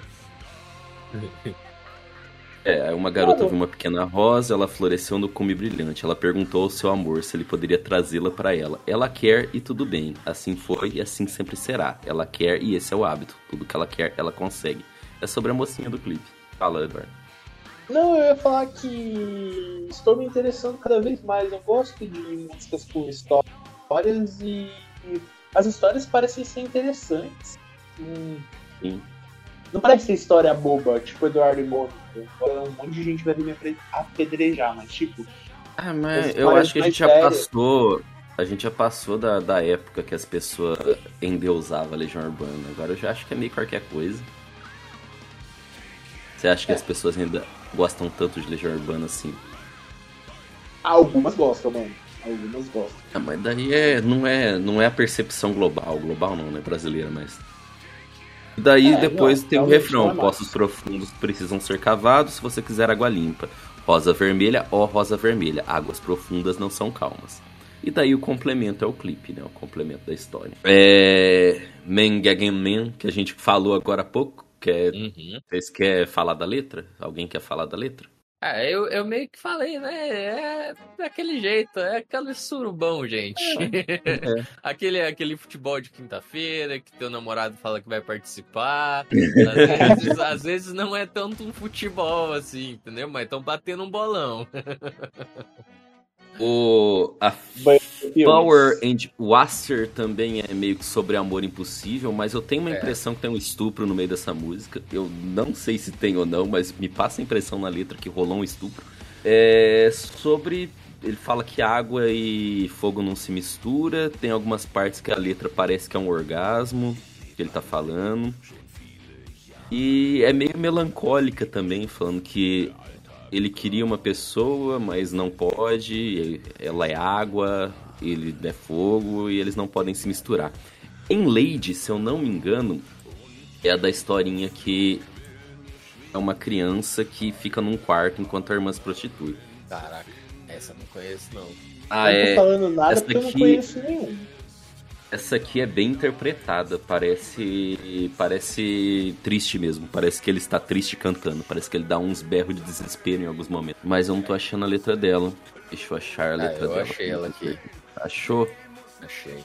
É, uma garota viu uma pequena rosa, ela floresceu no cume brilhante. Ela perguntou ao seu amor se ele poderia trazê-la para ela. Ela quer e tudo bem. Assim foi e assim sempre será. Ela quer e esse é o hábito. Tudo que ela quer, ela consegue. É sobre a mocinha do clipe. Fala, Eduardo. Não, eu ia falar que estou me interessando cada vez mais. Eu gosto de músicas com histórias e as histórias parecem ser interessantes. Hum, Sim. Não parece ser história boba, tipo Eduardo e Mônica. Agora um monte de gente vai vir me apre- apedrejar, mas tipo... Ah, mas As eu acho que a gente já histórias mais passou. A gente já passou da, da época que as pessoas endeusavam a Legião Urbana. Agora eu já acho que é meio qualquer coisa. Você acha que É. as pessoas ainda gostam tanto de Legião Urbana assim? Algumas gostam, mano. Algumas gostam. Ah, mas daí é, não, é, não é a percepção global. Global não, né? Brasileira, mas. E daí É, depois não, tem o realmente refrão: não é mais. poços profundos precisam ser cavados se você quiser água limpa. Rosa vermelha, ó rosa vermelha. Águas profundas não são calmas. E daí o complemento é o clipe, né? O complemento da história. É. Man Gaggen Man, que a gente falou agora há pouco. Quer... Uhum. Vocês querem falar da letra? Alguém quer falar da letra? É, eu, eu meio que falei, né? É daquele jeito, é aquele surubão, gente. aquele, aquele futebol de quinta-feira que teu namorado fala que vai participar. Às vezes, às vezes não é tanto um futebol assim, entendeu? Mas estão batendo um bolão. O... A Banho de filmes. Power and Wasser também é meio que sobre amor impossível, mas eu tenho uma É. impressão que tem um estupro no meio dessa música. Eu não sei se tem ou não, mas me passa a impressão na letra que rolou um estupro. É sobre... Ele fala que água e fogo não se mistura. Tem algumas partes que a letra parece que é um orgasmo que ele tá falando. E é meio melancólica também, falando que ele queria uma pessoa, mas não pode, ela é água, ele é fogo e eles não podem se misturar. Em Lady, se eu não me engano, é a da historinha que é uma criança que fica num quarto enquanto a irmã se prostitui. Caraca, essa eu não conheço não. Ah, eu não tô é. falando nada Essa porque eu não aqui- conheço nenhum. Essa aqui é bem interpretada, parece parece triste mesmo, parece que ele está triste cantando, parece que ele dá uns berros de desespero em alguns momentos. Mas eu não tô achando a letra dela. Deixa eu achar a Ah, letra eu dela. achei ela aqui. Achou? Achei.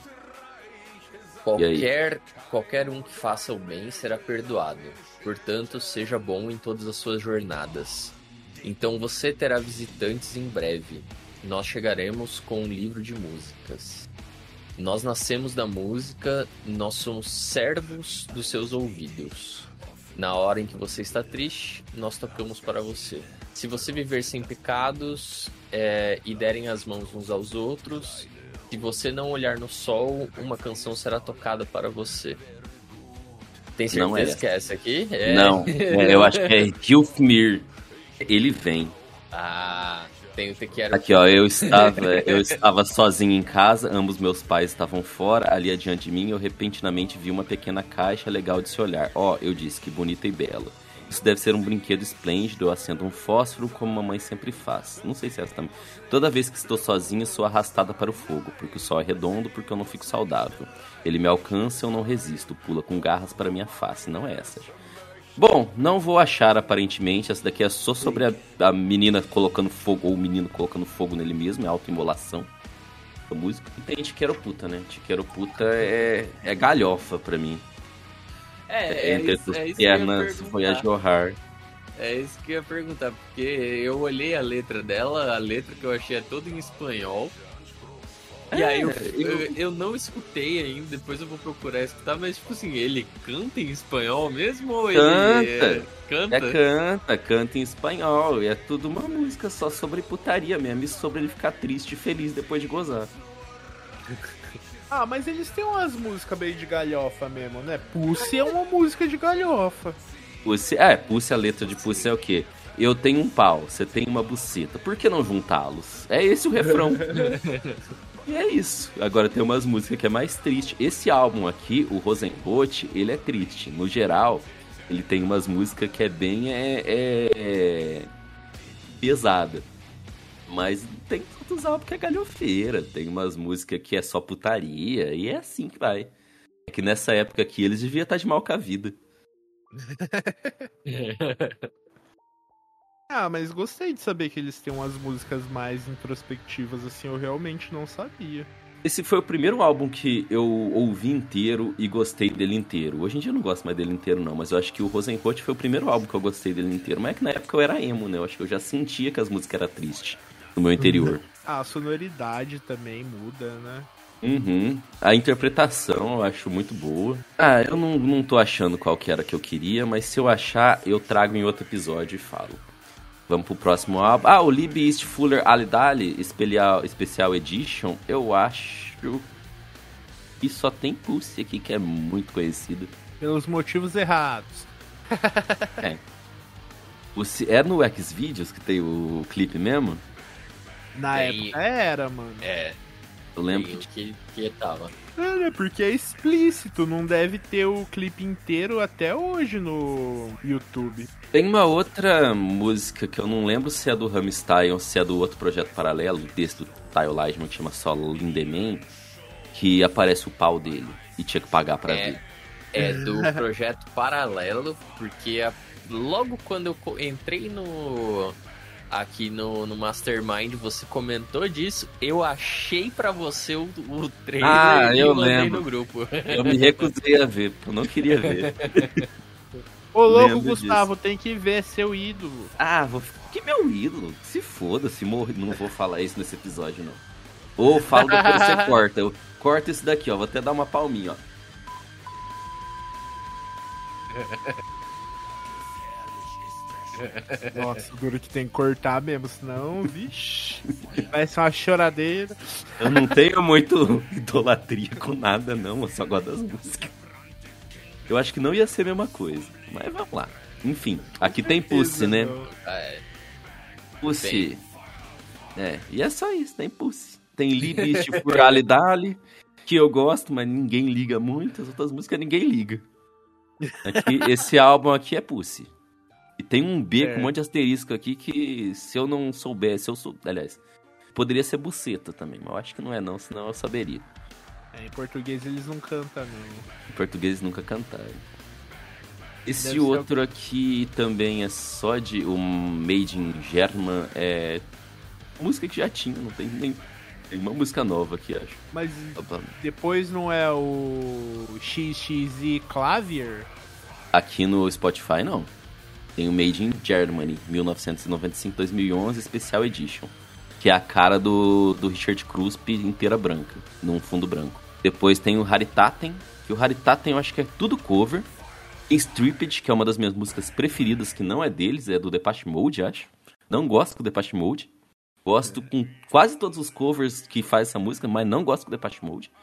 Qualquer, qualquer um que faça o bem será perdoado. Portanto, seja bom em todas as suas jornadas. Então você terá visitantes em breve. Nós chegaremos com um livro de músicas. Nós nascemos da música, nós somos servos dos seus ouvidos. Na hora em que você está triste, nós tocamos para você. Se você viver sem pecados é, e derem as mãos uns aos outros, se você não olhar no sol, uma canção será tocada para você. Tem Não é certeza essa. que é essa aqui? É. Não, é, eu acho que é Hilfmir. Ele vem. Ah, tem o que era. Aqui, ó, eu estava, eu estava sozinho em casa, ambos meus pais estavam fora, ali adiante de mim, eu repentinamente vi uma pequena caixa legal de se olhar. Ó, eu disse, que bonita e bela. Isso deve ser um brinquedo esplêndido, eu acendo um fósforo como mamãe sempre faz. Não sei se é essa também. Toda vez que estou sozinho, sou arrastada para o fogo, porque o sol é redondo, porque eu não fico saudável. Ele me alcança, eu não resisto, pula com garras para minha face. Não é essa. Bom, não vou achar aparentemente, essa daqui é só sobre a, a menina colocando fogo, ou o menino colocando fogo nele mesmo, é autoimolação. A música. E tem Tiquero Puta, né? Tiquero Puta é, é galhofa pra mim. É, é, Entre isso, as é isso que eu ia pernas foi a perguntar. jorrar. É isso que eu ia perguntar, porque eu olhei a letra dela, a letra que eu achei é toda em espanhol. E É, aí eu, eu- eu, eu não escutei ainda, depois eu vou procurar escutar, mas tipo assim, ele canta em espanhol mesmo ou ele Canta. é, canta? É canta, canta em espanhol. E é tudo uma música só sobre putaria mesmo. E sobre ele ficar triste e feliz depois de gozar. Ah, mas eles têm umas músicas meio de galhofa mesmo, né? Pussy é uma música de galhofa. Pussy, é, Pussy, a letra de Pussy é o quê? Eu tenho um pau, você tem uma buceta. Por que não juntá-los? É esse o refrão. E é isso. Agora tem umas músicas que é mais triste. Esse álbum aqui, o Rosenrot, ele é triste. No geral, ele tem umas músicas que é bem é, é, pesada. Mas tem outros álbuns que é galhofeira. Tem umas músicas que é só putaria. E é assim que vai. É que nessa época aqui eles deviam estar de mal com a vida. Ah, mas gostei de saber que eles têm umas músicas mais introspectivas, assim, eu realmente não sabia. Esse foi o primeiro álbum que eu ouvi inteiro e gostei dele inteiro. Hoje em dia eu não gosto mais dele inteiro, não, mas eu acho que o Rosenrot foi o primeiro álbum que eu gostei dele inteiro. Mas é que na época eu era emo, né? Eu acho que eu já sentia que as músicas eram tristes no meu interior. Ah, a sonoridade também muda, né? Uhum. A interpretação eu acho muito boa. Ah, eu não, não tô achando qual que era que eu queria, mas se eu achar, eu trago em outro episódio e falo. Vamos pro próximo álbum. Ah, o Libby East Fuller Alidali Special, Special Edition, eu acho que só tem Pussy aqui, que é muito conhecido. Pelos motivos errados. É. Pussy, é no Xvideos que tem o clipe mesmo? Na Tem- época era, mano. É, Eu lembro tem que o que, que tava. É, né? Porque é explícito, não deve ter o clipe inteiro até hoje no YouTube. tem uma outra música que eu não lembro se é do Rammstein ou se é do outro projeto paralelo, desse do Tyle Leitman, que chama só Lindemann, que aparece o pau dele e tinha que pagar pra É. ver. É do projeto paralelo, porque a- logo quando eu co- entrei no aqui no, no Mastermind, você comentou disso, eu achei pra você o, o trailer Ah, e eu mandei lembro. no grupo. Eu me recusei a ver, porque eu não queria ver. Ô, louco, Lembro Gustavo, tem que ver seu ídolo. Ah, vou... que meu ídolo? Se foda, se morre. Não vou falar isso nesse episódio, não. Ou falo depois você corta. Eu corto isso daqui, ó. Vou até dar uma palminha, ó. Nossa, duro que tem que cortar mesmo, senão, vixi, vai ser uma choradeira. Eu não tenho muito idolatria com nada, não. Eu só gosto das músicas. Eu acho que não ia ser a mesma coisa. Mas vamos lá. Enfim, aqui tem Pussy, né? É, Pussy. É, e é só isso, tem Pussy. Tem Libist Furali Dali, que eu gosto, mas ninguém liga muito. As outras músicas ninguém liga. Aqui, esse álbum aqui é Pussy. E tem um B É. com um monte de asterisco aqui que se eu não soubesse, eu sou. Aliás, poderia ser buceta também, mas eu acho que não é não, senão eu saberia. É, em português eles não cantam, não. Em português nunca cantaram. Esse Deve ser outro aqui também é só de um Made in German, é música que já tinha, não tem nem tem uma música nova aqui, acho. Mas depois não é o X X I Clavier? Aqui no Spotify não. Tem o Made in Germany, mil novecentos e noventa e cinco a dois mil e onze Special Edition, que é a cara do, do Richard Kruspe inteira branca, num fundo branco. Depois tem o Haritaten, que o Haritaten eu acho que é tudo cover. Tem Stripped, que é uma das minhas músicas preferidas, que não é deles, é do Depeche Mode, acho. Não gosto do Depeche Mode. Gosto com quase todos os covers que faz essa música, mas não gosto do Depeche Mode.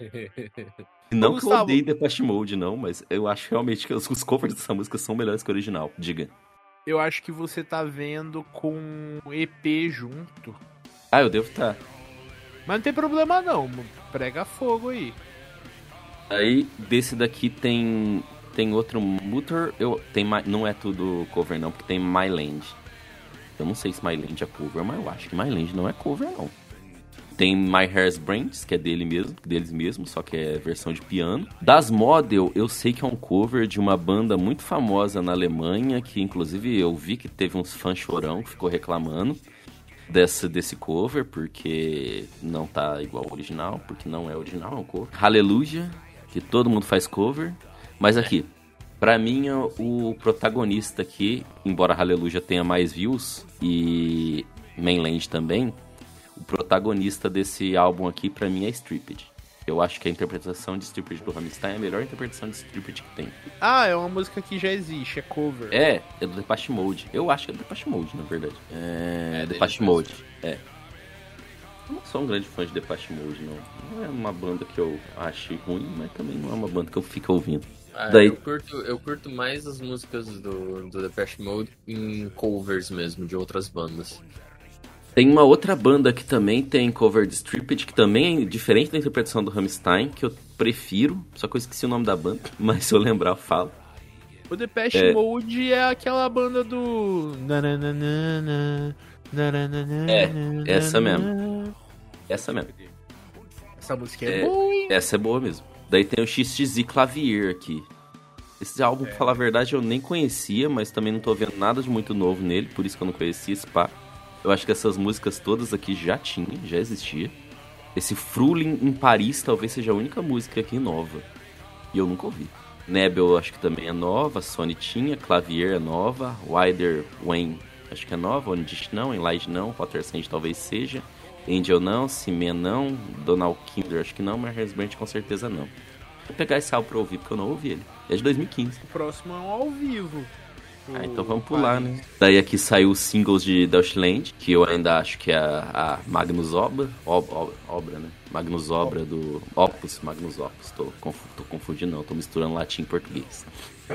Não que eu Gustavo. odeie Depeche Mode, não, mas eu acho realmente que os, os covers dessa música são melhores que o original. Diga. Eu acho que você tá vendo com E P junto. Ah, eu devo estar. Mas não tem problema não, prega fogo aí. Aí, desse daqui tem tem outro Mutter, eu, tem, My- não é tudo cover não, porque tem My Land. Eu não sei se My Land é cover, mas eu acho que My Land não é cover não. Tem My Hair's Brands, que é dele mesmo, deles mesmo, só que é versão de piano. Das Model, eu sei que é um cover de uma banda muito famosa na Alemanha, que inclusive eu vi que teve uns fãs chorão que ficou reclamando desse, desse cover, porque não tá igual ao original, porque não é original, é um cover. Hallelujah, que todo mundo faz cover. Mas aqui, pra mim, o protagonista aqui, embora Hallelujah tenha mais views, e Mainland também, o protagonista desse álbum aqui, pra mim, é Stripped. Eu acho que a interpretação de Stripped do Rammstein é a melhor interpretação de Stripped que tem. Ah, é uma música que já existe, é cover. É, é do Depeche Mode. Eu acho que é do Depeche Mode, na verdade. É, É Depeche deles Mode, é. Eu não sou um grande fã de Depeche Mode, não. Não é uma banda que eu achei ruim, mas também não é uma banda que eu fico ouvindo. Ah, Daí- eu, curto, eu curto mais as músicas do, do Depeche Mode em covers mesmo, de outras bandas. Tem uma outra banda que também tem cover de Stripped, que também é diferente da interpretação do Rammstein, que eu prefiro, só que eu esqueci o nome da banda, mas se eu lembrar eu falo. O Depeche É. Mode é aquela banda do... Nananana, nananana, É, essa nananana. Essa mesmo. Essa música é, É. boa, hein? Essa é boa mesmo. Daí tem o X X I Clavier aqui. Esse álbum, pra falar a verdade, eu nem conhecia, mas também não tô vendo nada de muito novo nele, por isso que eu não conhecia esse pá. Eu acho que essas músicas todas aqui já tinha, já existia. Esse Frühling em Paris talvez seja a única música aqui nova. E eu nunca ouvi. Nebel eu acho que também é nova, Sony tinha, Clavier é nova, Wider Wayne acho que é nova, Ondish não, Enlight não, Potter Sand talvez seja, Angel não, Cime não, Donald Kinder acho que não, mas Hairspray com certeza não. Vou pegar esse álbum pra ouvir, porque eu não ouvi ele. É de dois mil e quinze. O próximo é um ao vivo. Ah, O então vamos pular, Paris. né? Daí aqui saiu os singles de Deutschland, que eu ainda acho que é a, a Magnus Obra, ob, ob, obra, né? Magnus Obra do Opus, Magnus Opus, tô, confu, tô confundindo não, tô misturando latim e português.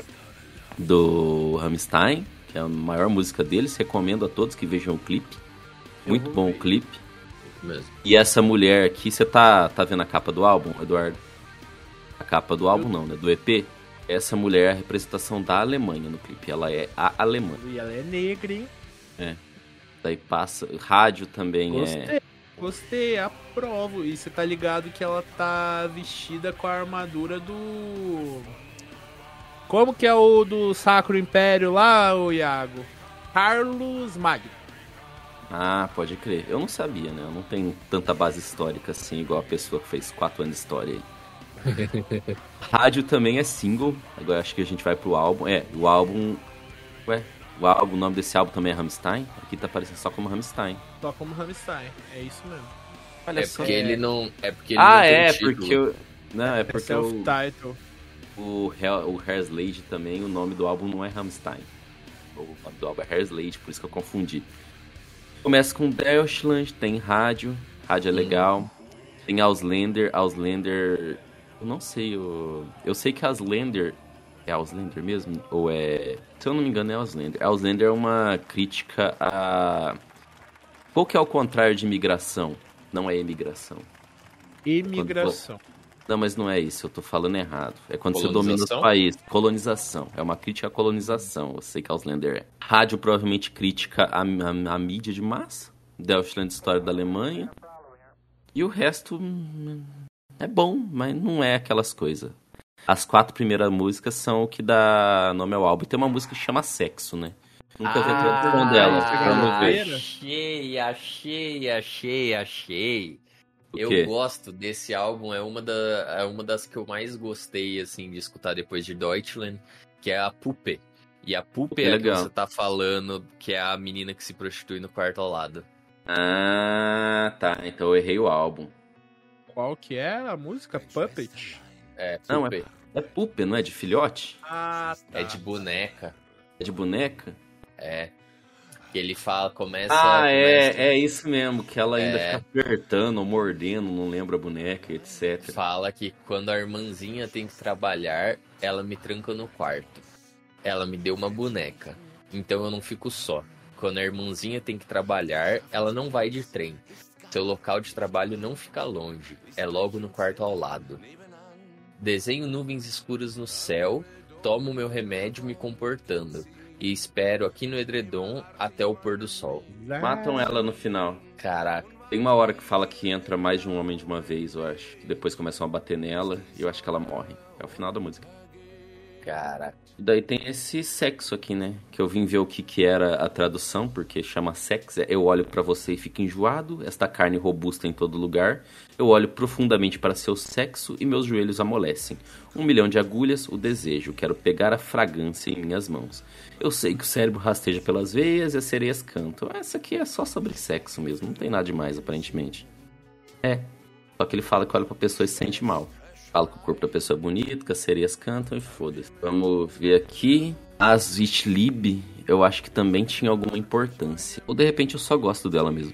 Do Rammstein, que é a maior música deles, recomendo a todos que vejam o clipe. Muito vou bom o ver. clipe. Mesmo. E essa mulher aqui, você tá, tá vendo a capa do álbum, Eduardo? A capa do álbum não, né? Do E P. Essa mulher é a representação da Alemanha no clipe. Ela é a alemã. E ela é negra, hein? Daí passa. Rádio também é. Gostei. Gostei, aprovo. E você tá ligado que ela tá vestida com a armadura do... Como que é o do Sacro Império lá, ô Iago? Carlos Magno. Ah, pode crer. Eu não sabia, né? Eu não tenho tanta base histórica assim, igual a pessoa que fez quatro anos de história aí. Rádio também é single. Agora acho que a gente vai pro álbum. É, o álbum. Ué, o álbum, o nome desse álbum também é Rammstein. Aqui tá aparecendo só como Rammstein. Só como Rammstein. É isso mesmo. Olha É só. porque ele não. É porque ele Ah, não tem é, título. porque eu. Não, é porque o, Self-title. o, Hell- o Hairslade também, o nome do álbum não é Rammstein. O nome do álbum é Hairslade, por isso que eu confundi. Começa com Deutschland, tem rádio, rádio é legal. Tem Ausländer, Ausländer. Eu não sei, eu, eu sei que Ausländer É Auslander mesmo? Ou é... Se eu não me engano é Auslander. Auslander é uma crítica a... Qual que é o contrário de imigração? Não é imigração. Imigração. Quando... Não, mas não é isso, eu tô falando errado. É quando você domina os Colonização? países. Colonização. É uma crítica à colonização. Eu sei que Auslander é. Rádio, provavelmente crítica à, à, à mídia de massa. Deutschland, história da Alemanha. E o resto hum, é bom, mas não é aquelas coisas. As quatro primeiras músicas são o que dá nome ao álbum. E tem uma música que chama Sexo, né? Nunca vi a tradução dela. Vamos ver. Achei, achei, achei, achei. O Eu quê? gosto desse álbum, é uma, da, é uma das que eu mais gostei, assim, de escutar depois de Deutschland, que é a Puppe. E a Puppe É é a que legal. você tá falando, que é a menina que se prostitui no quarto ao lado. Ah, tá. Então eu errei o álbum. Qual que é a música? Puppet? É, Não, Puppe. É Puppe, não é de filhote? Ah, tá. É de boneca. É de boneca? É. Que ele fala, começa... Ah, é, começa- é isso mesmo, que ela ainda É. fica apertando ou mordendo, não lembra a boneca, etcétera. Fala que quando a irmãzinha tem que trabalhar, ela me tranca no quarto. Ela me deu uma boneca. Então eu não fico só. Quando a irmãzinha tem que trabalhar, ela não vai de trem. Seu local de trabalho não fica longe. É logo no quarto ao lado. Desenho nuvens escuras no céu. Tomo meu remédio me comportando. E espero aqui no edredom até o pôr do sol. Matam ela no final. Caraca. Tem uma hora que fala que entra mais de um homem de uma vez, eu acho. Depois começam a bater nela e eu acho que ela morre. É o final da música. Caraca. E daí tem esse sexo aqui, né? Que eu vim ver o que, que era a tradução, porque chama sexo. É, eu olho pra você e fico enjoado, esta carne robusta em todo lugar. Eu olho profundamente para seu sexo e meus joelhos amolecem. Um milhão de agulhas, o desejo. Quero pegar a fragrância em minhas mãos. Eu sei que o cérebro rasteja pelas veias e as sereias cantam. Essa aqui é só sobre sexo mesmo, não tem nada demais, aparentemente. É, só que ele fala que olha pra pessoa e se sente mal. Fala que o corpo da pessoa é bonito, que as sereias cantam e foda-se. Vamos ver aqui. As Itlib, eu acho que também tinha alguma importância. Ou de repente eu só gosto dela mesmo.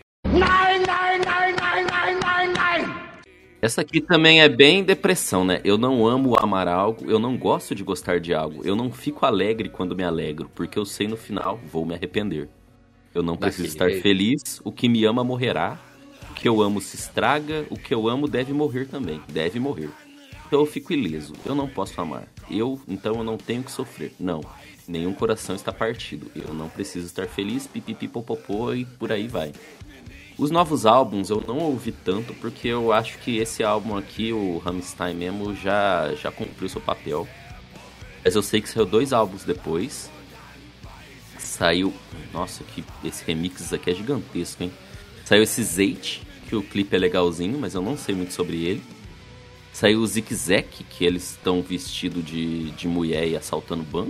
Essa aqui também é bem depressão, né? Eu não amo amar algo, eu não gosto de gostar de algo. Eu não fico alegre quando me alegro, porque eu sei no final vou me arrepender. Eu não preciso Daquele estar jeito. feliz, o que me ama morrerá. O que eu amo se estraga, o que eu amo deve morrer também. Deve morrer. Então eu fico ileso, eu não posso amar. Eu, então eu não tenho que sofrer. Não, nenhum coração está partido. Eu não preciso estar feliz, pipipipopopô e por aí vai. Os novos álbuns eu não ouvi tanto porque eu acho que esse álbum aqui, o Rammstein mesmo, já, já cumpriu seu papel. Mas eu sei que saiu dois álbuns depois. Saiu... Nossa, que esse remix aqui é gigantesco, hein? Saiu esse Zeit, que o clipe é legalzinho, mas eu não sei muito sobre ele. Saiu o Zick Zack, que eles estão vestidos de, de mulher e assaltando banco.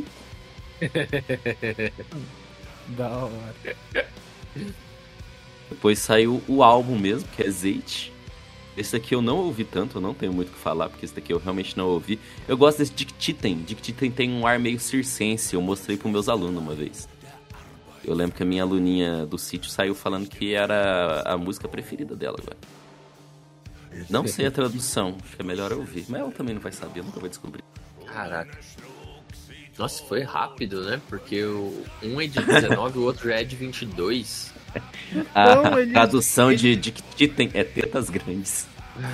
Da hora. Depois saiu o álbum mesmo, que é Zeit. Esse aqui eu não ouvi tanto, eu não tenho muito o que falar, porque esse daqui eu realmente não ouvi. Eu gosto desse Dick Titten. Dick Titten tem um ar meio circense, eu mostrei para meus alunos uma vez. Eu lembro que a minha aluninha do sítio saiu falando que era a música preferida dela agora. Não sei a tradução, acho que é melhor eu ouvir. Mas ela também não vai saber, nunca vai descobrir. Caraca. Nossa, foi rápido, né? Porque o um é de dezenove, o outro já é de vinte e dois. A Não, ele- tradução de Dick Titten é tetas grandes.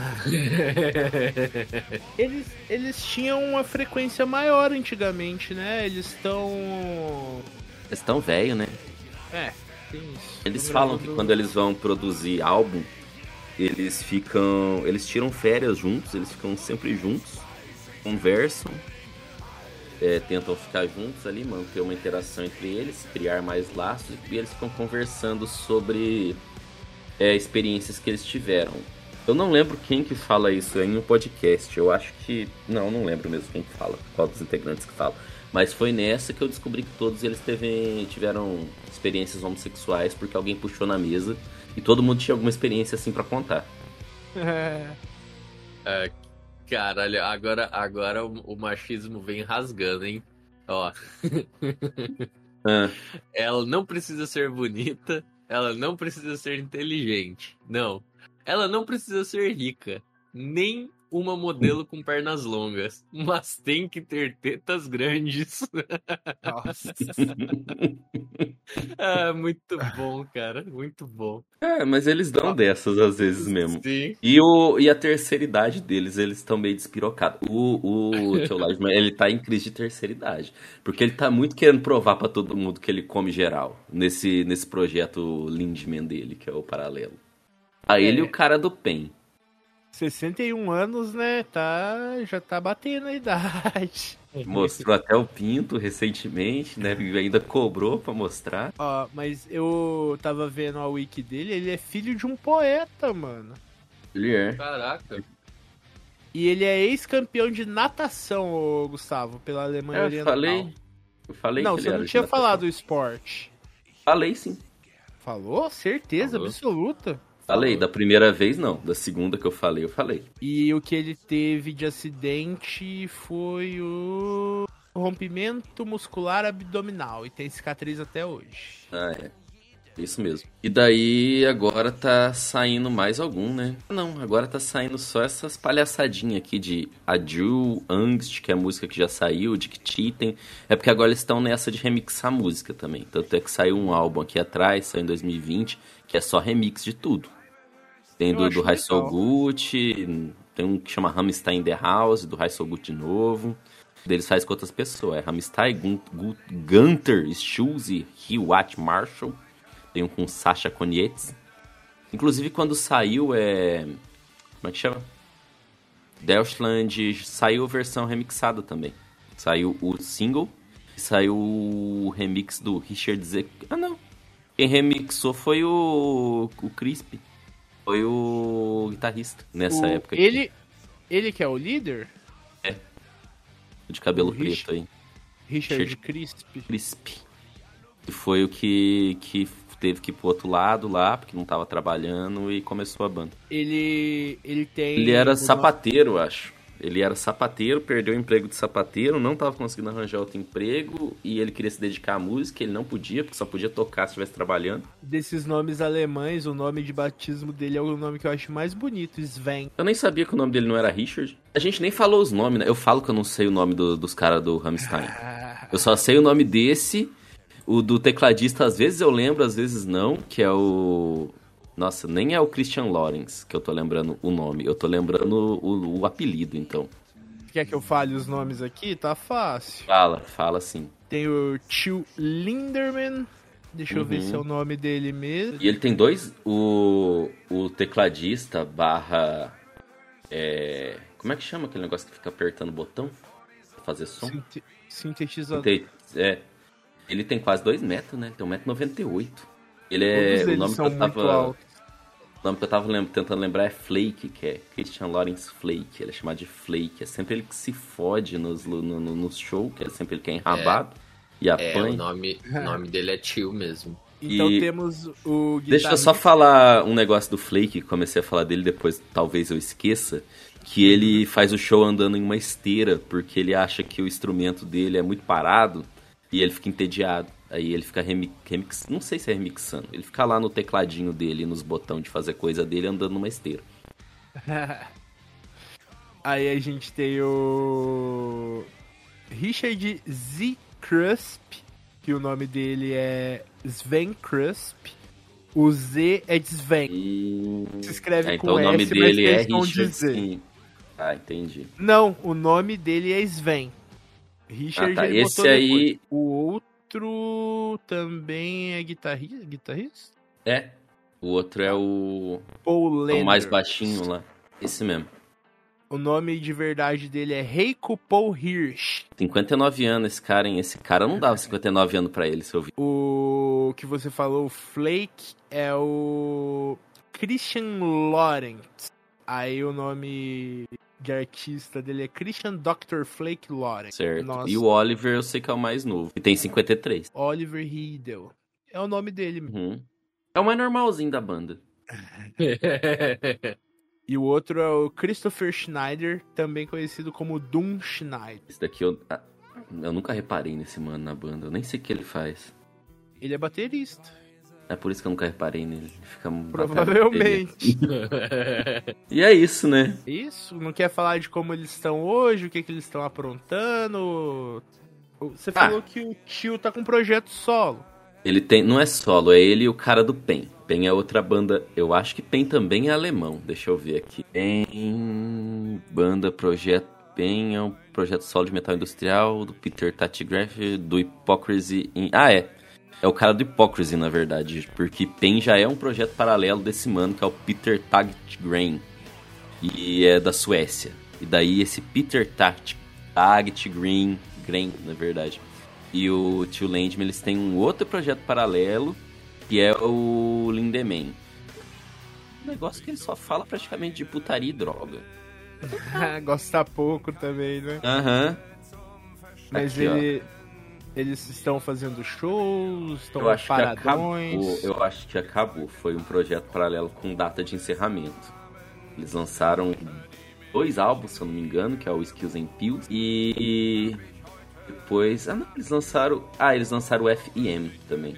Eles, eles tinham uma frequência maior antigamente, né? Eles estão. Eles estão velho, né? É, tem isso. Eles Tô falam que gravando- quando eles vão produzir álbum, eles ficam. Eles tiram férias juntos, eles ficam sempre juntos, conversam, é, tentam ficar juntos ali, manter uma interação entre eles, criar mais laços, e eles ficam conversando sobre é, experiências que eles tiveram. Eu não lembro quem que fala isso em um podcast, eu acho que... Não, não lembro mesmo quem que fala, qual dos integrantes que fala. Mas foi nessa que eu descobri que todos eles teve, tiveram experiências homossexuais porque alguém puxou na mesa e todo mundo tinha alguma experiência assim pra contar. É. É, caralho, agora, agora o, o machismo vem rasgando, hein? Ó, Ah, ela não precisa ser bonita, ela não precisa ser inteligente. Não. Ela não precisa ser rica. Nem uma modelo com pernas longas, mas tem que ter tetas grandes. Nossa. Ah, muito bom, cara. Muito bom. É, mas eles dão dessas às vezes mesmo. Sim. E, o, e a terceira idade deles, eles estão meio despirocados. O, o Theo Lodgeman, ele tá em crise de terceira idade. Porque ele tá muito querendo provar pra todo mundo que ele come geral. Nesse, nesse projeto Lindemann dele, que é o Paralelo. A ele e o cara do Pen. sessenta e um anos, né? Tá, já tá batendo a idade. Mostrou até o pinto recentemente, né? E ainda cobrou pra mostrar. Ó, mas eu tava vendo a wiki dele, ele é filho de um poeta, mano. Ele é. Caraca. E ele é ex-campeão de natação, ô, Gustavo, pela Alemanha Eu Oriental. falei. Eu falei Não, que ele você não era de tinha natação. falado o esporte. Falei sim. Falou? Certeza Falou. absoluta. Falei, da primeira vez não. Da segunda que eu falei, eu falei. E o que ele teve de acidente foi o rompimento muscular abdominal. E tem cicatriz até hoje. Ah, é. Isso mesmo. E daí agora tá saindo mais algum, né? Não, agora tá saindo só essas palhaçadinhas aqui de Adieu, Angst, que é a música que já saiu, de Cheating. É porque agora eles estão nessa de remixar música também. Tanto é que saiu um álbum aqui atrás, saiu em dois mil e vinte, que é só remix de tudo. Tem Eu do, acho do High Soul legal. Gucci, tem um que chama Rammstein in the House, do High Soul Gucci de novo. Deles faz com outras pessoas. É Rammstein, Gun- Gun- Gunter, Schulze, Hiwat Marshall. Tem um com Sasha Konietzki. Inclusive, quando saiu, é... Como é que chama? Deutschland saiu a versão remixada também. Saiu o single e saiu o remix do Richard Z. Ah, não. Quem remixou foi o... O Crisp. Foi o guitarrista nessa O- época. aqui. Ele, ele que é o líder? De cabelo o preto Rich- aí. Richard Richard- Crisp. Crisp. E foi o que, que teve que ir pro outro lado lá, porque não tava trabalhando, e começou a banda. Ele, ele tem... Ele era o sapateiro, eu acho. Ele era sapateiro, perdeu o emprego de sapateiro, não tava conseguindo arranjar outro emprego, e ele queria se dedicar à música, ele não podia, porque só podia tocar se estivesse trabalhando. Desses nomes alemães, o nome de batismo dele é o nome que eu acho mais bonito, Sven. Eu nem sabia que o nome dele não era Richard. A gente nem falou os nomes, né? Eu falo que eu não sei o nome do- dos caras do Rammstein. Eu só sei o nome desse, o do tecladista, às vezes eu lembro, às vezes não, que é o... Nossa, nem é o Christian Lorenz que eu tô lembrando o nome, eu tô lembrando o, o apelido, então. Quer que eu fale os nomes aqui? Tá fácil. Fala, fala sim. Tem o Till Lindemann. Deixa eu ver Uhum. se é o nome dele mesmo. E ele tem dois, o, o tecladista barra... é, como é que chama aquele negócio que fica apertando o botão pra fazer som? Sinte- Sintetizador. Tem- é, ele tem quase dois metros, né? Ele tem um metro e noventa e oito. Ele é... Todos O eles nome, que são eu muito tava, altos. o nome que eu tava lem- tentando lembrar é Flake, que é Christian Lawrence Flake. Ele é chamado de Flake. É sempre ele que se fode nos, no, no, nos shows, que é sempre ele que é enrabado e É, apanha. o nome, o nome dele é Tio mesmo. Então E- temos o Deixa eu só guitarrista- falar um negócio do Flake, que comecei a falar dele depois, talvez eu esqueça, que ele faz o show andando em uma esteira, porque ele acha que o instrumento dele é muito parado e ele fica entediado. Aí ele fica remi- remix, não sei se é remixando, ele fica lá no tecladinho dele, nos botões de fazer coisa dele, andando numa esteira. Aí a gente tem o Richard Z. Krusp, que o nome dele é Sven Krusp. O Z é de Sven. E... Se escreve É, com então o nome S, mas dele é eles vão Richard, dizer. sim. Ah, entendi. Não, o nome dele é Sven. Richard Ah, tá. ele Esse botou aí- depois. O outro também é guitarrista? Guitarrista? É, o outro é o, Paul é o mais Lender. baixinho lá, esse mesmo. O nome de verdade dele é Heiko Paul Hirsch. cinquenta e nove anos esse cara, hein? Esse cara não dava cinquenta e nove anos pra ele, se eu vi. O que você falou, o Flake, é o Christian Lawrence. Aí o nome de artista dele é Christian doutor Flake Lawrence. Certo. Nossa, E o Oliver eu sei que é o mais novo. E tem cinquenta e três. Oliver Riedel. É o nome dele. Uhum. É o mais normalzinho da banda. E o outro é o Christopher Schneider, também conhecido como Doom Schneider. Esse daqui eu... ah, eu nunca reparei nesse mano na banda. Eu nem sei o que ele faz. Ele é baterista. É por isso que eu nunca reparei nele. Fica Provavelmente. E é isso, né? Isso, não quer falar de como eles estão hoje, o que, que eles estão aprontando. Você Ah. falou que o tio tá com um projeto solo. Ele tem. Não é solo, é ele e o cara do Pen. Pen é outra banda. Eu acho que Pen também é alemão. Deixa eu ver aqui. Pen. Banda, projeto. Pen é um projeto solo de metal industrial do Peter Tattigraph, do Hypocrisy. In... Ah, é. É o cara do Hypocrisy, na verdade. Porque Pen já é um projeto paralelo desse mano, que é o Peter Tattigrain. E é da Suécia. E daí esse Peter Tattigrain, Grain, na verdade. E o tio Landman, eles têm um outro projeto paralelo, que é o Lindemann. Um negócio que ele só fala praticamente de putaria e droga. Gosta pouco também, né? Aham. Mas Aqui, ele, eles estão fazendo shows, estão Eu acho que acabou. paradões. Eu acho que acabou. Foi um projeto paralelo com data de encerramento. Eles lançaram dois álbuns, se eu não me engano, que é o Skills and Pills. E depois... Ah, não, eles lançaram... Ah, eles lançaram o F I M também.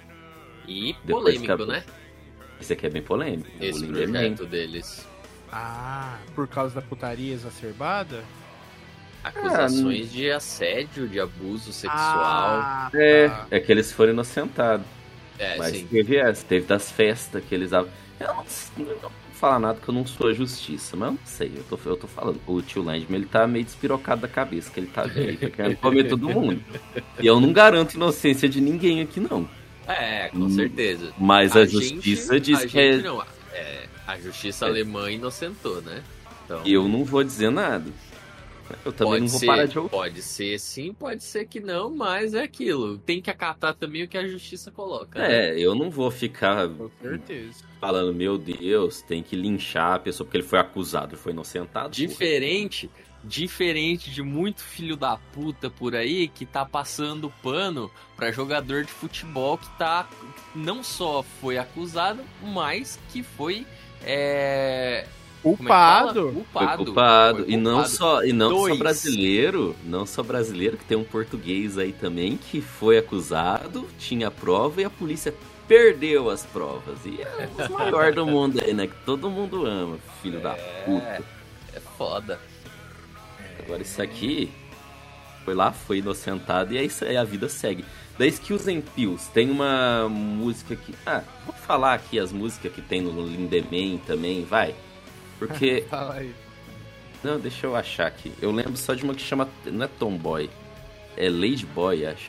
E Depois polêmico, acabou. né? Esse aqui é bem polêmico. Esse o Lindemann. projeto deles. Ah, por causa da putaria exacerbada? Acusações de assédio, de abuso sexual. Ah, É, tá. é que eles foram inocentados. é, Mas sim. teve essa, teve das festas que eles... Eu não, não vou falar nada que eu não sou a justiça, mas eu não sei, eu tô, eu tô falando. O tio Landman, ele tá meio despirocado da cabeça, que ele tá velho, tá querendo comer todo mundo. E eu não garanto inocência de ninguém aqui, não. É, com Hum, certeza. Mas a, justiça gente, diz a que é... gente não, é, a justiça É. alemã inocentou, né? Então, E eu não vou dizer nada. Eu também pode não vou ser, parar de ouvir. Pode ser sim, pode ser que não, mas é aquilo. Tem que acatar também o que a justiça coloca. né? É, eu não vou ficar Com certeza. falando, meu Deus, tem que linchar a pessoa porque ele foi acusado, ele foi inocentado. Diferente, diferente de muito filho da puta por aí que tá passando pano pra jogador de futebol que tá não só foi acusado, mas que foi é, como é que fala? Culpado. Foi culpado. culpado. Foi E não culpado. só, e não só Dois. brasileiro, não só brasileiro, que tem um português aí também que foi acusado, tinha prova e a polícia perdeu as provas. E é o maior do mundo aí, né? Que todo mundo ama, filho da puta. É foda. Agora isso aqui foi lá, foi inocentado e é isso aí, a vida segue. Da Skills and Pills, tem uma música que... Ah, vou falar aqui as músicas que tem no Lindemann também, vai. Porque... Fala aí. Não, deixa eu achar aqui. Eu lembro só de uma que chama... Não é Tomboy. É Lady Boy, acho.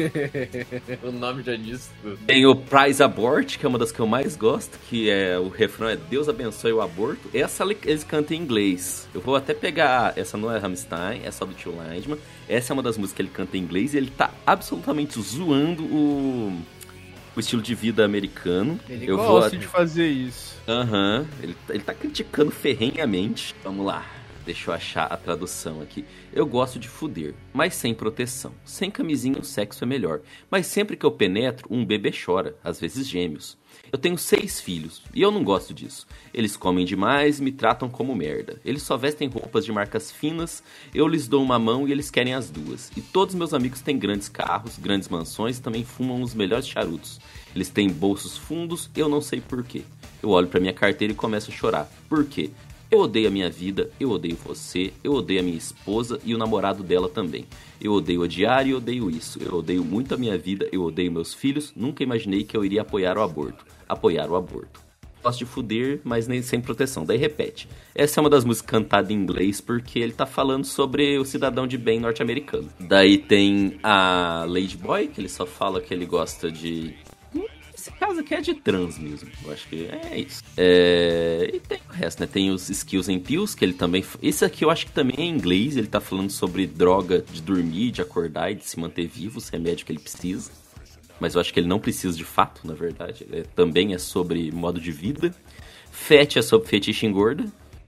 O nome já disse tudo. Tem o Prize Abort, que é uma das que eu mais gosto, que é o refrão é Deus abençoe o aborto. Essa eles cantam em inglês. Eu vou até pegar... Essa não é Rammstein, é só do tio Landman. Essa é uma das músicas que ele canta em inglês e ele tá absolutamente zoando o... o estilo de vida americano. Ele eu gosta vou... de fazer isso. Aham, ele, ele tá criticando ferrenhamente. Vamos lá, deixa eu achar a tradução aqui. Eu gosto de fuder, mas sem proteção. Sem camisinha o sexo é melhor. Mas sempre que eu penetro, um bebê chora, às vezes gêmeos. Eu tenho seis filhos, e eu não gosto disso. Eles comem demais e me tratam como merda. Eles só vestem roupas de marcas finas, eu lhes dou uma mão e eles querem as duas. E todos meus amigos têm grandes carros, grandes mansões e também fumam os melhores charutos. Eles têm bolsos fundos, eu não sei porquê. Eu olho pra minha carteira e começo a chorar. Por quê? Eu odeio a minha vida, eu odeio você, eu odeio a minha esposa e o namorado dela também. Eu odeio odiar e odeio isso. Eu odeio muito a minha vida, eu odeio meus filhos. Nunca imaginei que eu iria apoiar o aborto. Apoiar o aborto. Gosto de fuder, mas nem sem proteção. Daí repete. Essa é uma das músicas cantadas em inglês porque ele tá falando sobre o cidadão de bem norte-americano. Daí tem a Lady Boy, que ele só fala que ele gosta de... Esse caso aqui é de trans mesmo. Eu acho que é isso. É... E tem o resto, né? Tem os Skills and Pills, que ele também... Esse aqui eu acho que também é em inglês. Ele tá falando sobre droga de dormir, de acordar e de se manter vivo, os remédios que ele precisa. Mas eu acho que ele não precisa de fato, na verdade. É, também é sobre modo de vida. Fat é sobre fetiche engorda.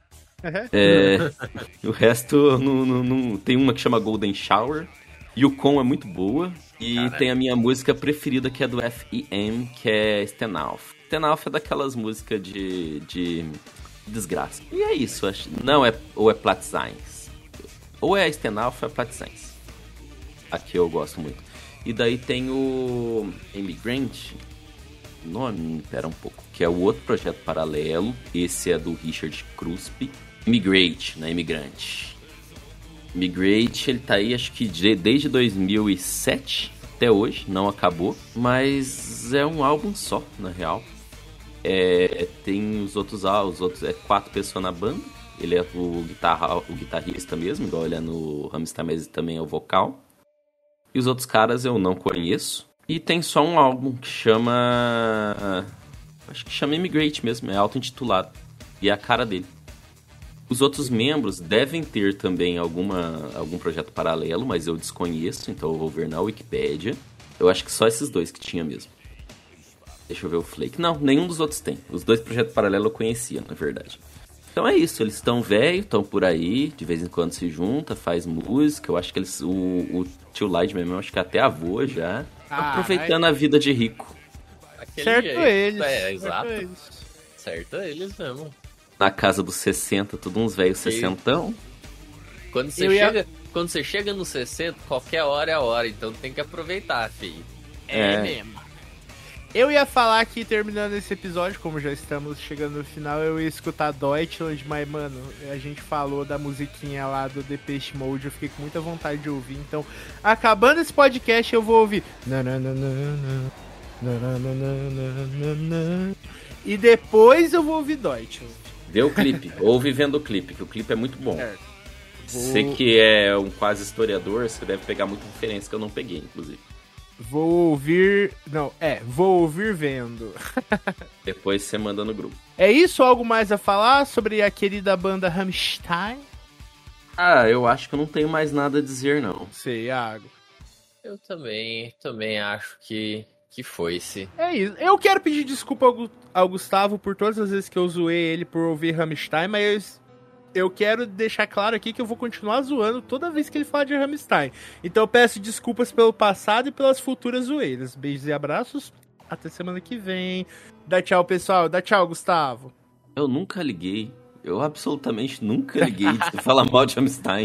É, o resto não, não, não, tem uma que chama Golden Shower. Yukon é muito boa. E Caralho. tem a minha música preferida, que é do F I M, que é Stenalf. Stenalf é daquelas músicas de, de desgraça. E é isso, acho. Não, é, ou é Platzines. Ou é a Stenalf ou é Platzines. Aqui eu gosto muito. E daí tem o Immigrant, nome, pera um pouco, que é o outro projeto paralelo. Esse é do Richard Kruspe. Immigrate, né? Imigrante. Immigrate, ele tá aí acho que de, desde dois mil e sete até hoje, não acabou, mas é um álbum só, na real. É, tem os outros álbuns, os outros, é quatro pessoas na banda. Ele é o, guitarra, o guitarrista mesmo, igual ele é no Rammstein, mas também é o vocal. E os outros caras eu não conheço. E tem só um álbum que chama... Acho que chama Immigrate mesmo, é auto-intitulado. E é a cara dele. Os outros membros devem ter também alguma, algum projeto paralelo, mas eu desconheço, então eu vou ver na Wikipédia. Eu acho que só esses dois que tinha mesmo. Deixa eu ver o Flake. Não, nenhum dos outros tem. Os dois projetos paralelos eu conhecia, na verdade. Então é isso, eles estão velhos, estão por aí, de vez em quando se junta, faz música. Eu acho que eles, o, o tio Light mesmo, eu acho que até avô já. Ah, aproveitando ai. a vida de rico. Aquele Certo jeito. eles. É, certo exato. eles. Certo eles mesmo. Na casa dos sessenta, tudo uns velhos sessentão. Quando você, Eu ia- chega, quando você chega nos sessenta, qualquer hora é a hora, então tem que aproveitar, filho. É, É. mesmo. Eu ia falar que terminando esse episódio, como já estamos chegando no final, eu ia escutar Deutschland, mas, mano, a gente falou da musiquinha lá do Depeche Mode, eu fiquei com muita vontade de ouvir, então, acabando esse podcast, eu vou ouvir. Nananana, nananana, e depois eu vou ouvir Deutschland. Vê o clipe, ouve vendo o clipe, que o clipe é muito bom. Certo. Você Vou- que é um quase historiador, você deve pegar muita referência que eu não peguei, inclusive. Vou ouvir. Não, é, vou ouvir vendo. Depois você manda no grupo. É isso? Algo mais a falar sobre a querida banda Rammstein? Ah, eu acho que eu não tenho mais nada a dizer, não. Sei, Iago. Eu também, também acho que, que foi-se. É isso. Eu quero pedir desculpa ao, Gu- ao Gustavo por todas as vezes que eu zoei ele por ouvir Rammstein, mas eu quero deixar claro aqui que eu vou continuar zoando toda vez que ele falar de Rammstein. Então eu peço desculpas pelo passado e pelas futuras zoeiras. Beijos e abraços. Até semana que vem. Dá tchau, pessoal. Dá tchau, Gustavo. Eu nunca liguei. Eu absolutamente nunca liguei de falar mal de Rammstein.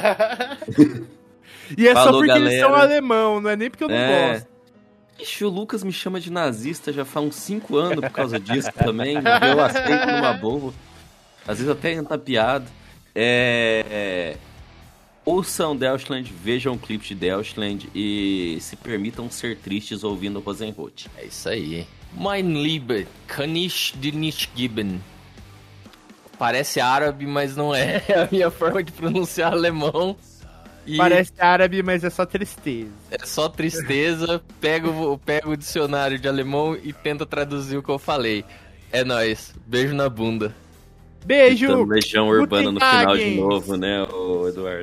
E é só Falou, porque eles galera. são alemão, não é nem porque eu não É. gosto. Ixi, o Lucas me chama de nazista já faz uns cinco anos por causa disso também. Eu aceito numa boa. Às vezes até entra piada. É... é, Ouçam Deutschland, vejam o clipe de Deutschland e se permitam ser tristes ouvindo Rosenrot. É isso aí. Mein Liebe, kann ich dir nicht geben. Parece árabe, mas não é. É a minha forma de pronunciar alemão. E Parece árabe, mas é só tristeza. é só tristeza. Pega o, pega o dicionário de alemão e tenta traduzir o que eu falei. É nóis. Beijo na bunda. Beijo! Então, Legião Urbana no final de Guten novo, né, ô Eduardo?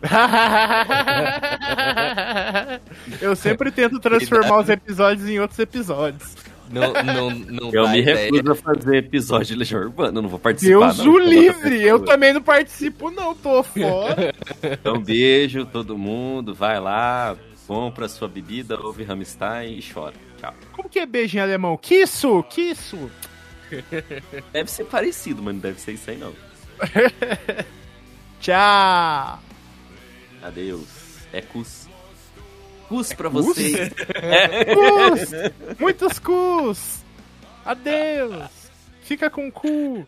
Eu sempre tento transformar os episódios em outros episódios. Não, não, não Eu dá me ideia. recuso a fazer episódio de Legião Urbana, eu não vou participar. Deus não. o livre! Eu também não participo, não, tô fora. Então, beijo todo mundo, vai lá, compra sua bebida, ouve Rammstein e chora. Tchau. Como que é beijo em alemão? Kisso! Kisso! Deve ser parecido, mas não deve ser isso aí não. Tchau! Adeus. É cus. Cus pra vocês. Cus! Muitos cus! Adeus! Fica com cu!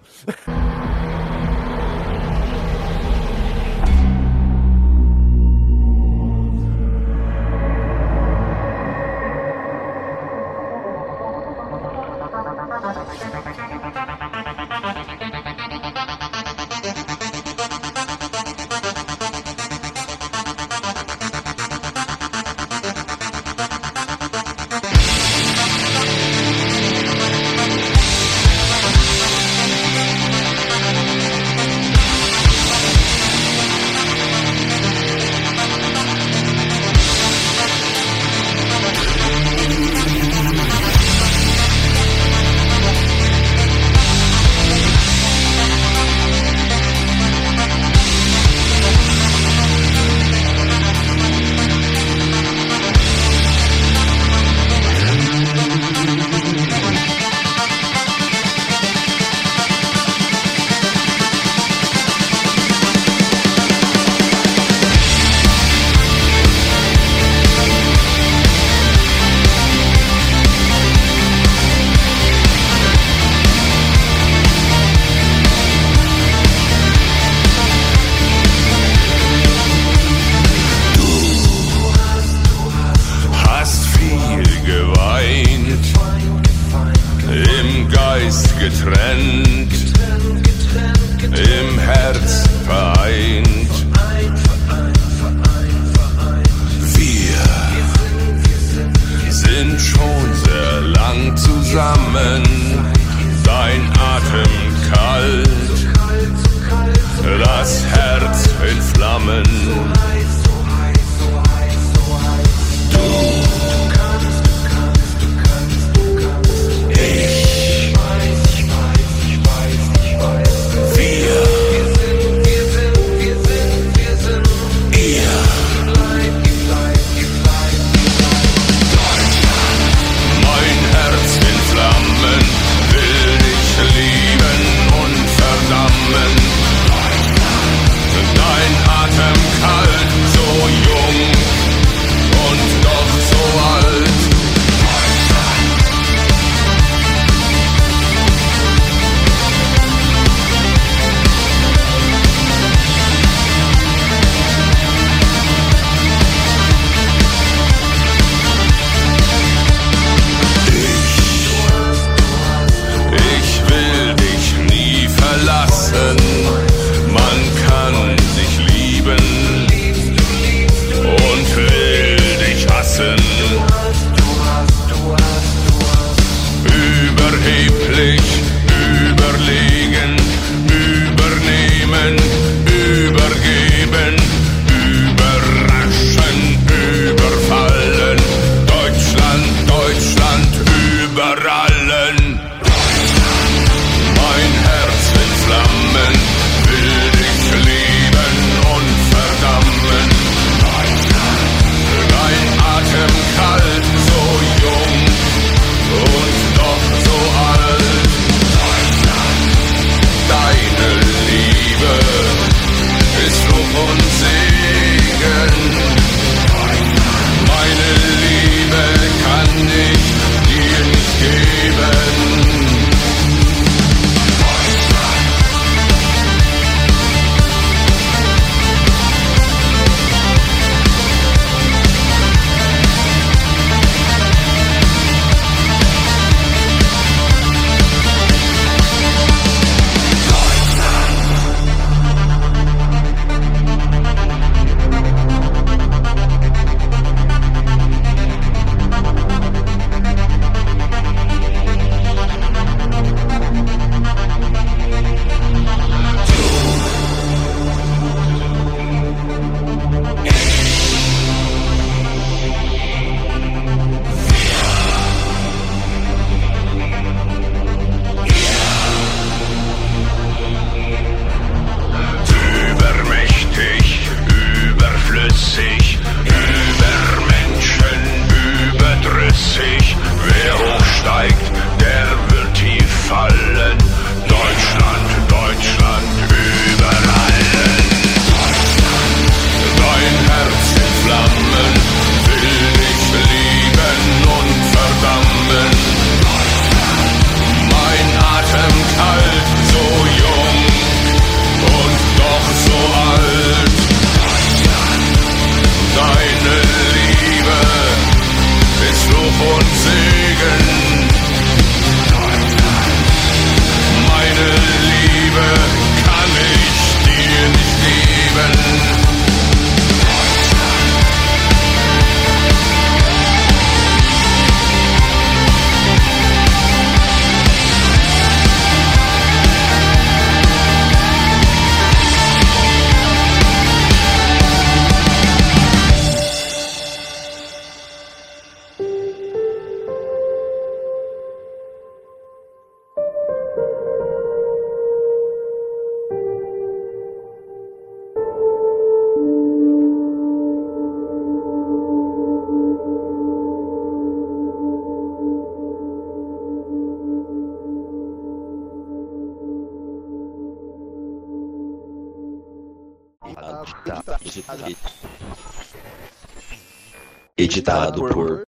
Editado por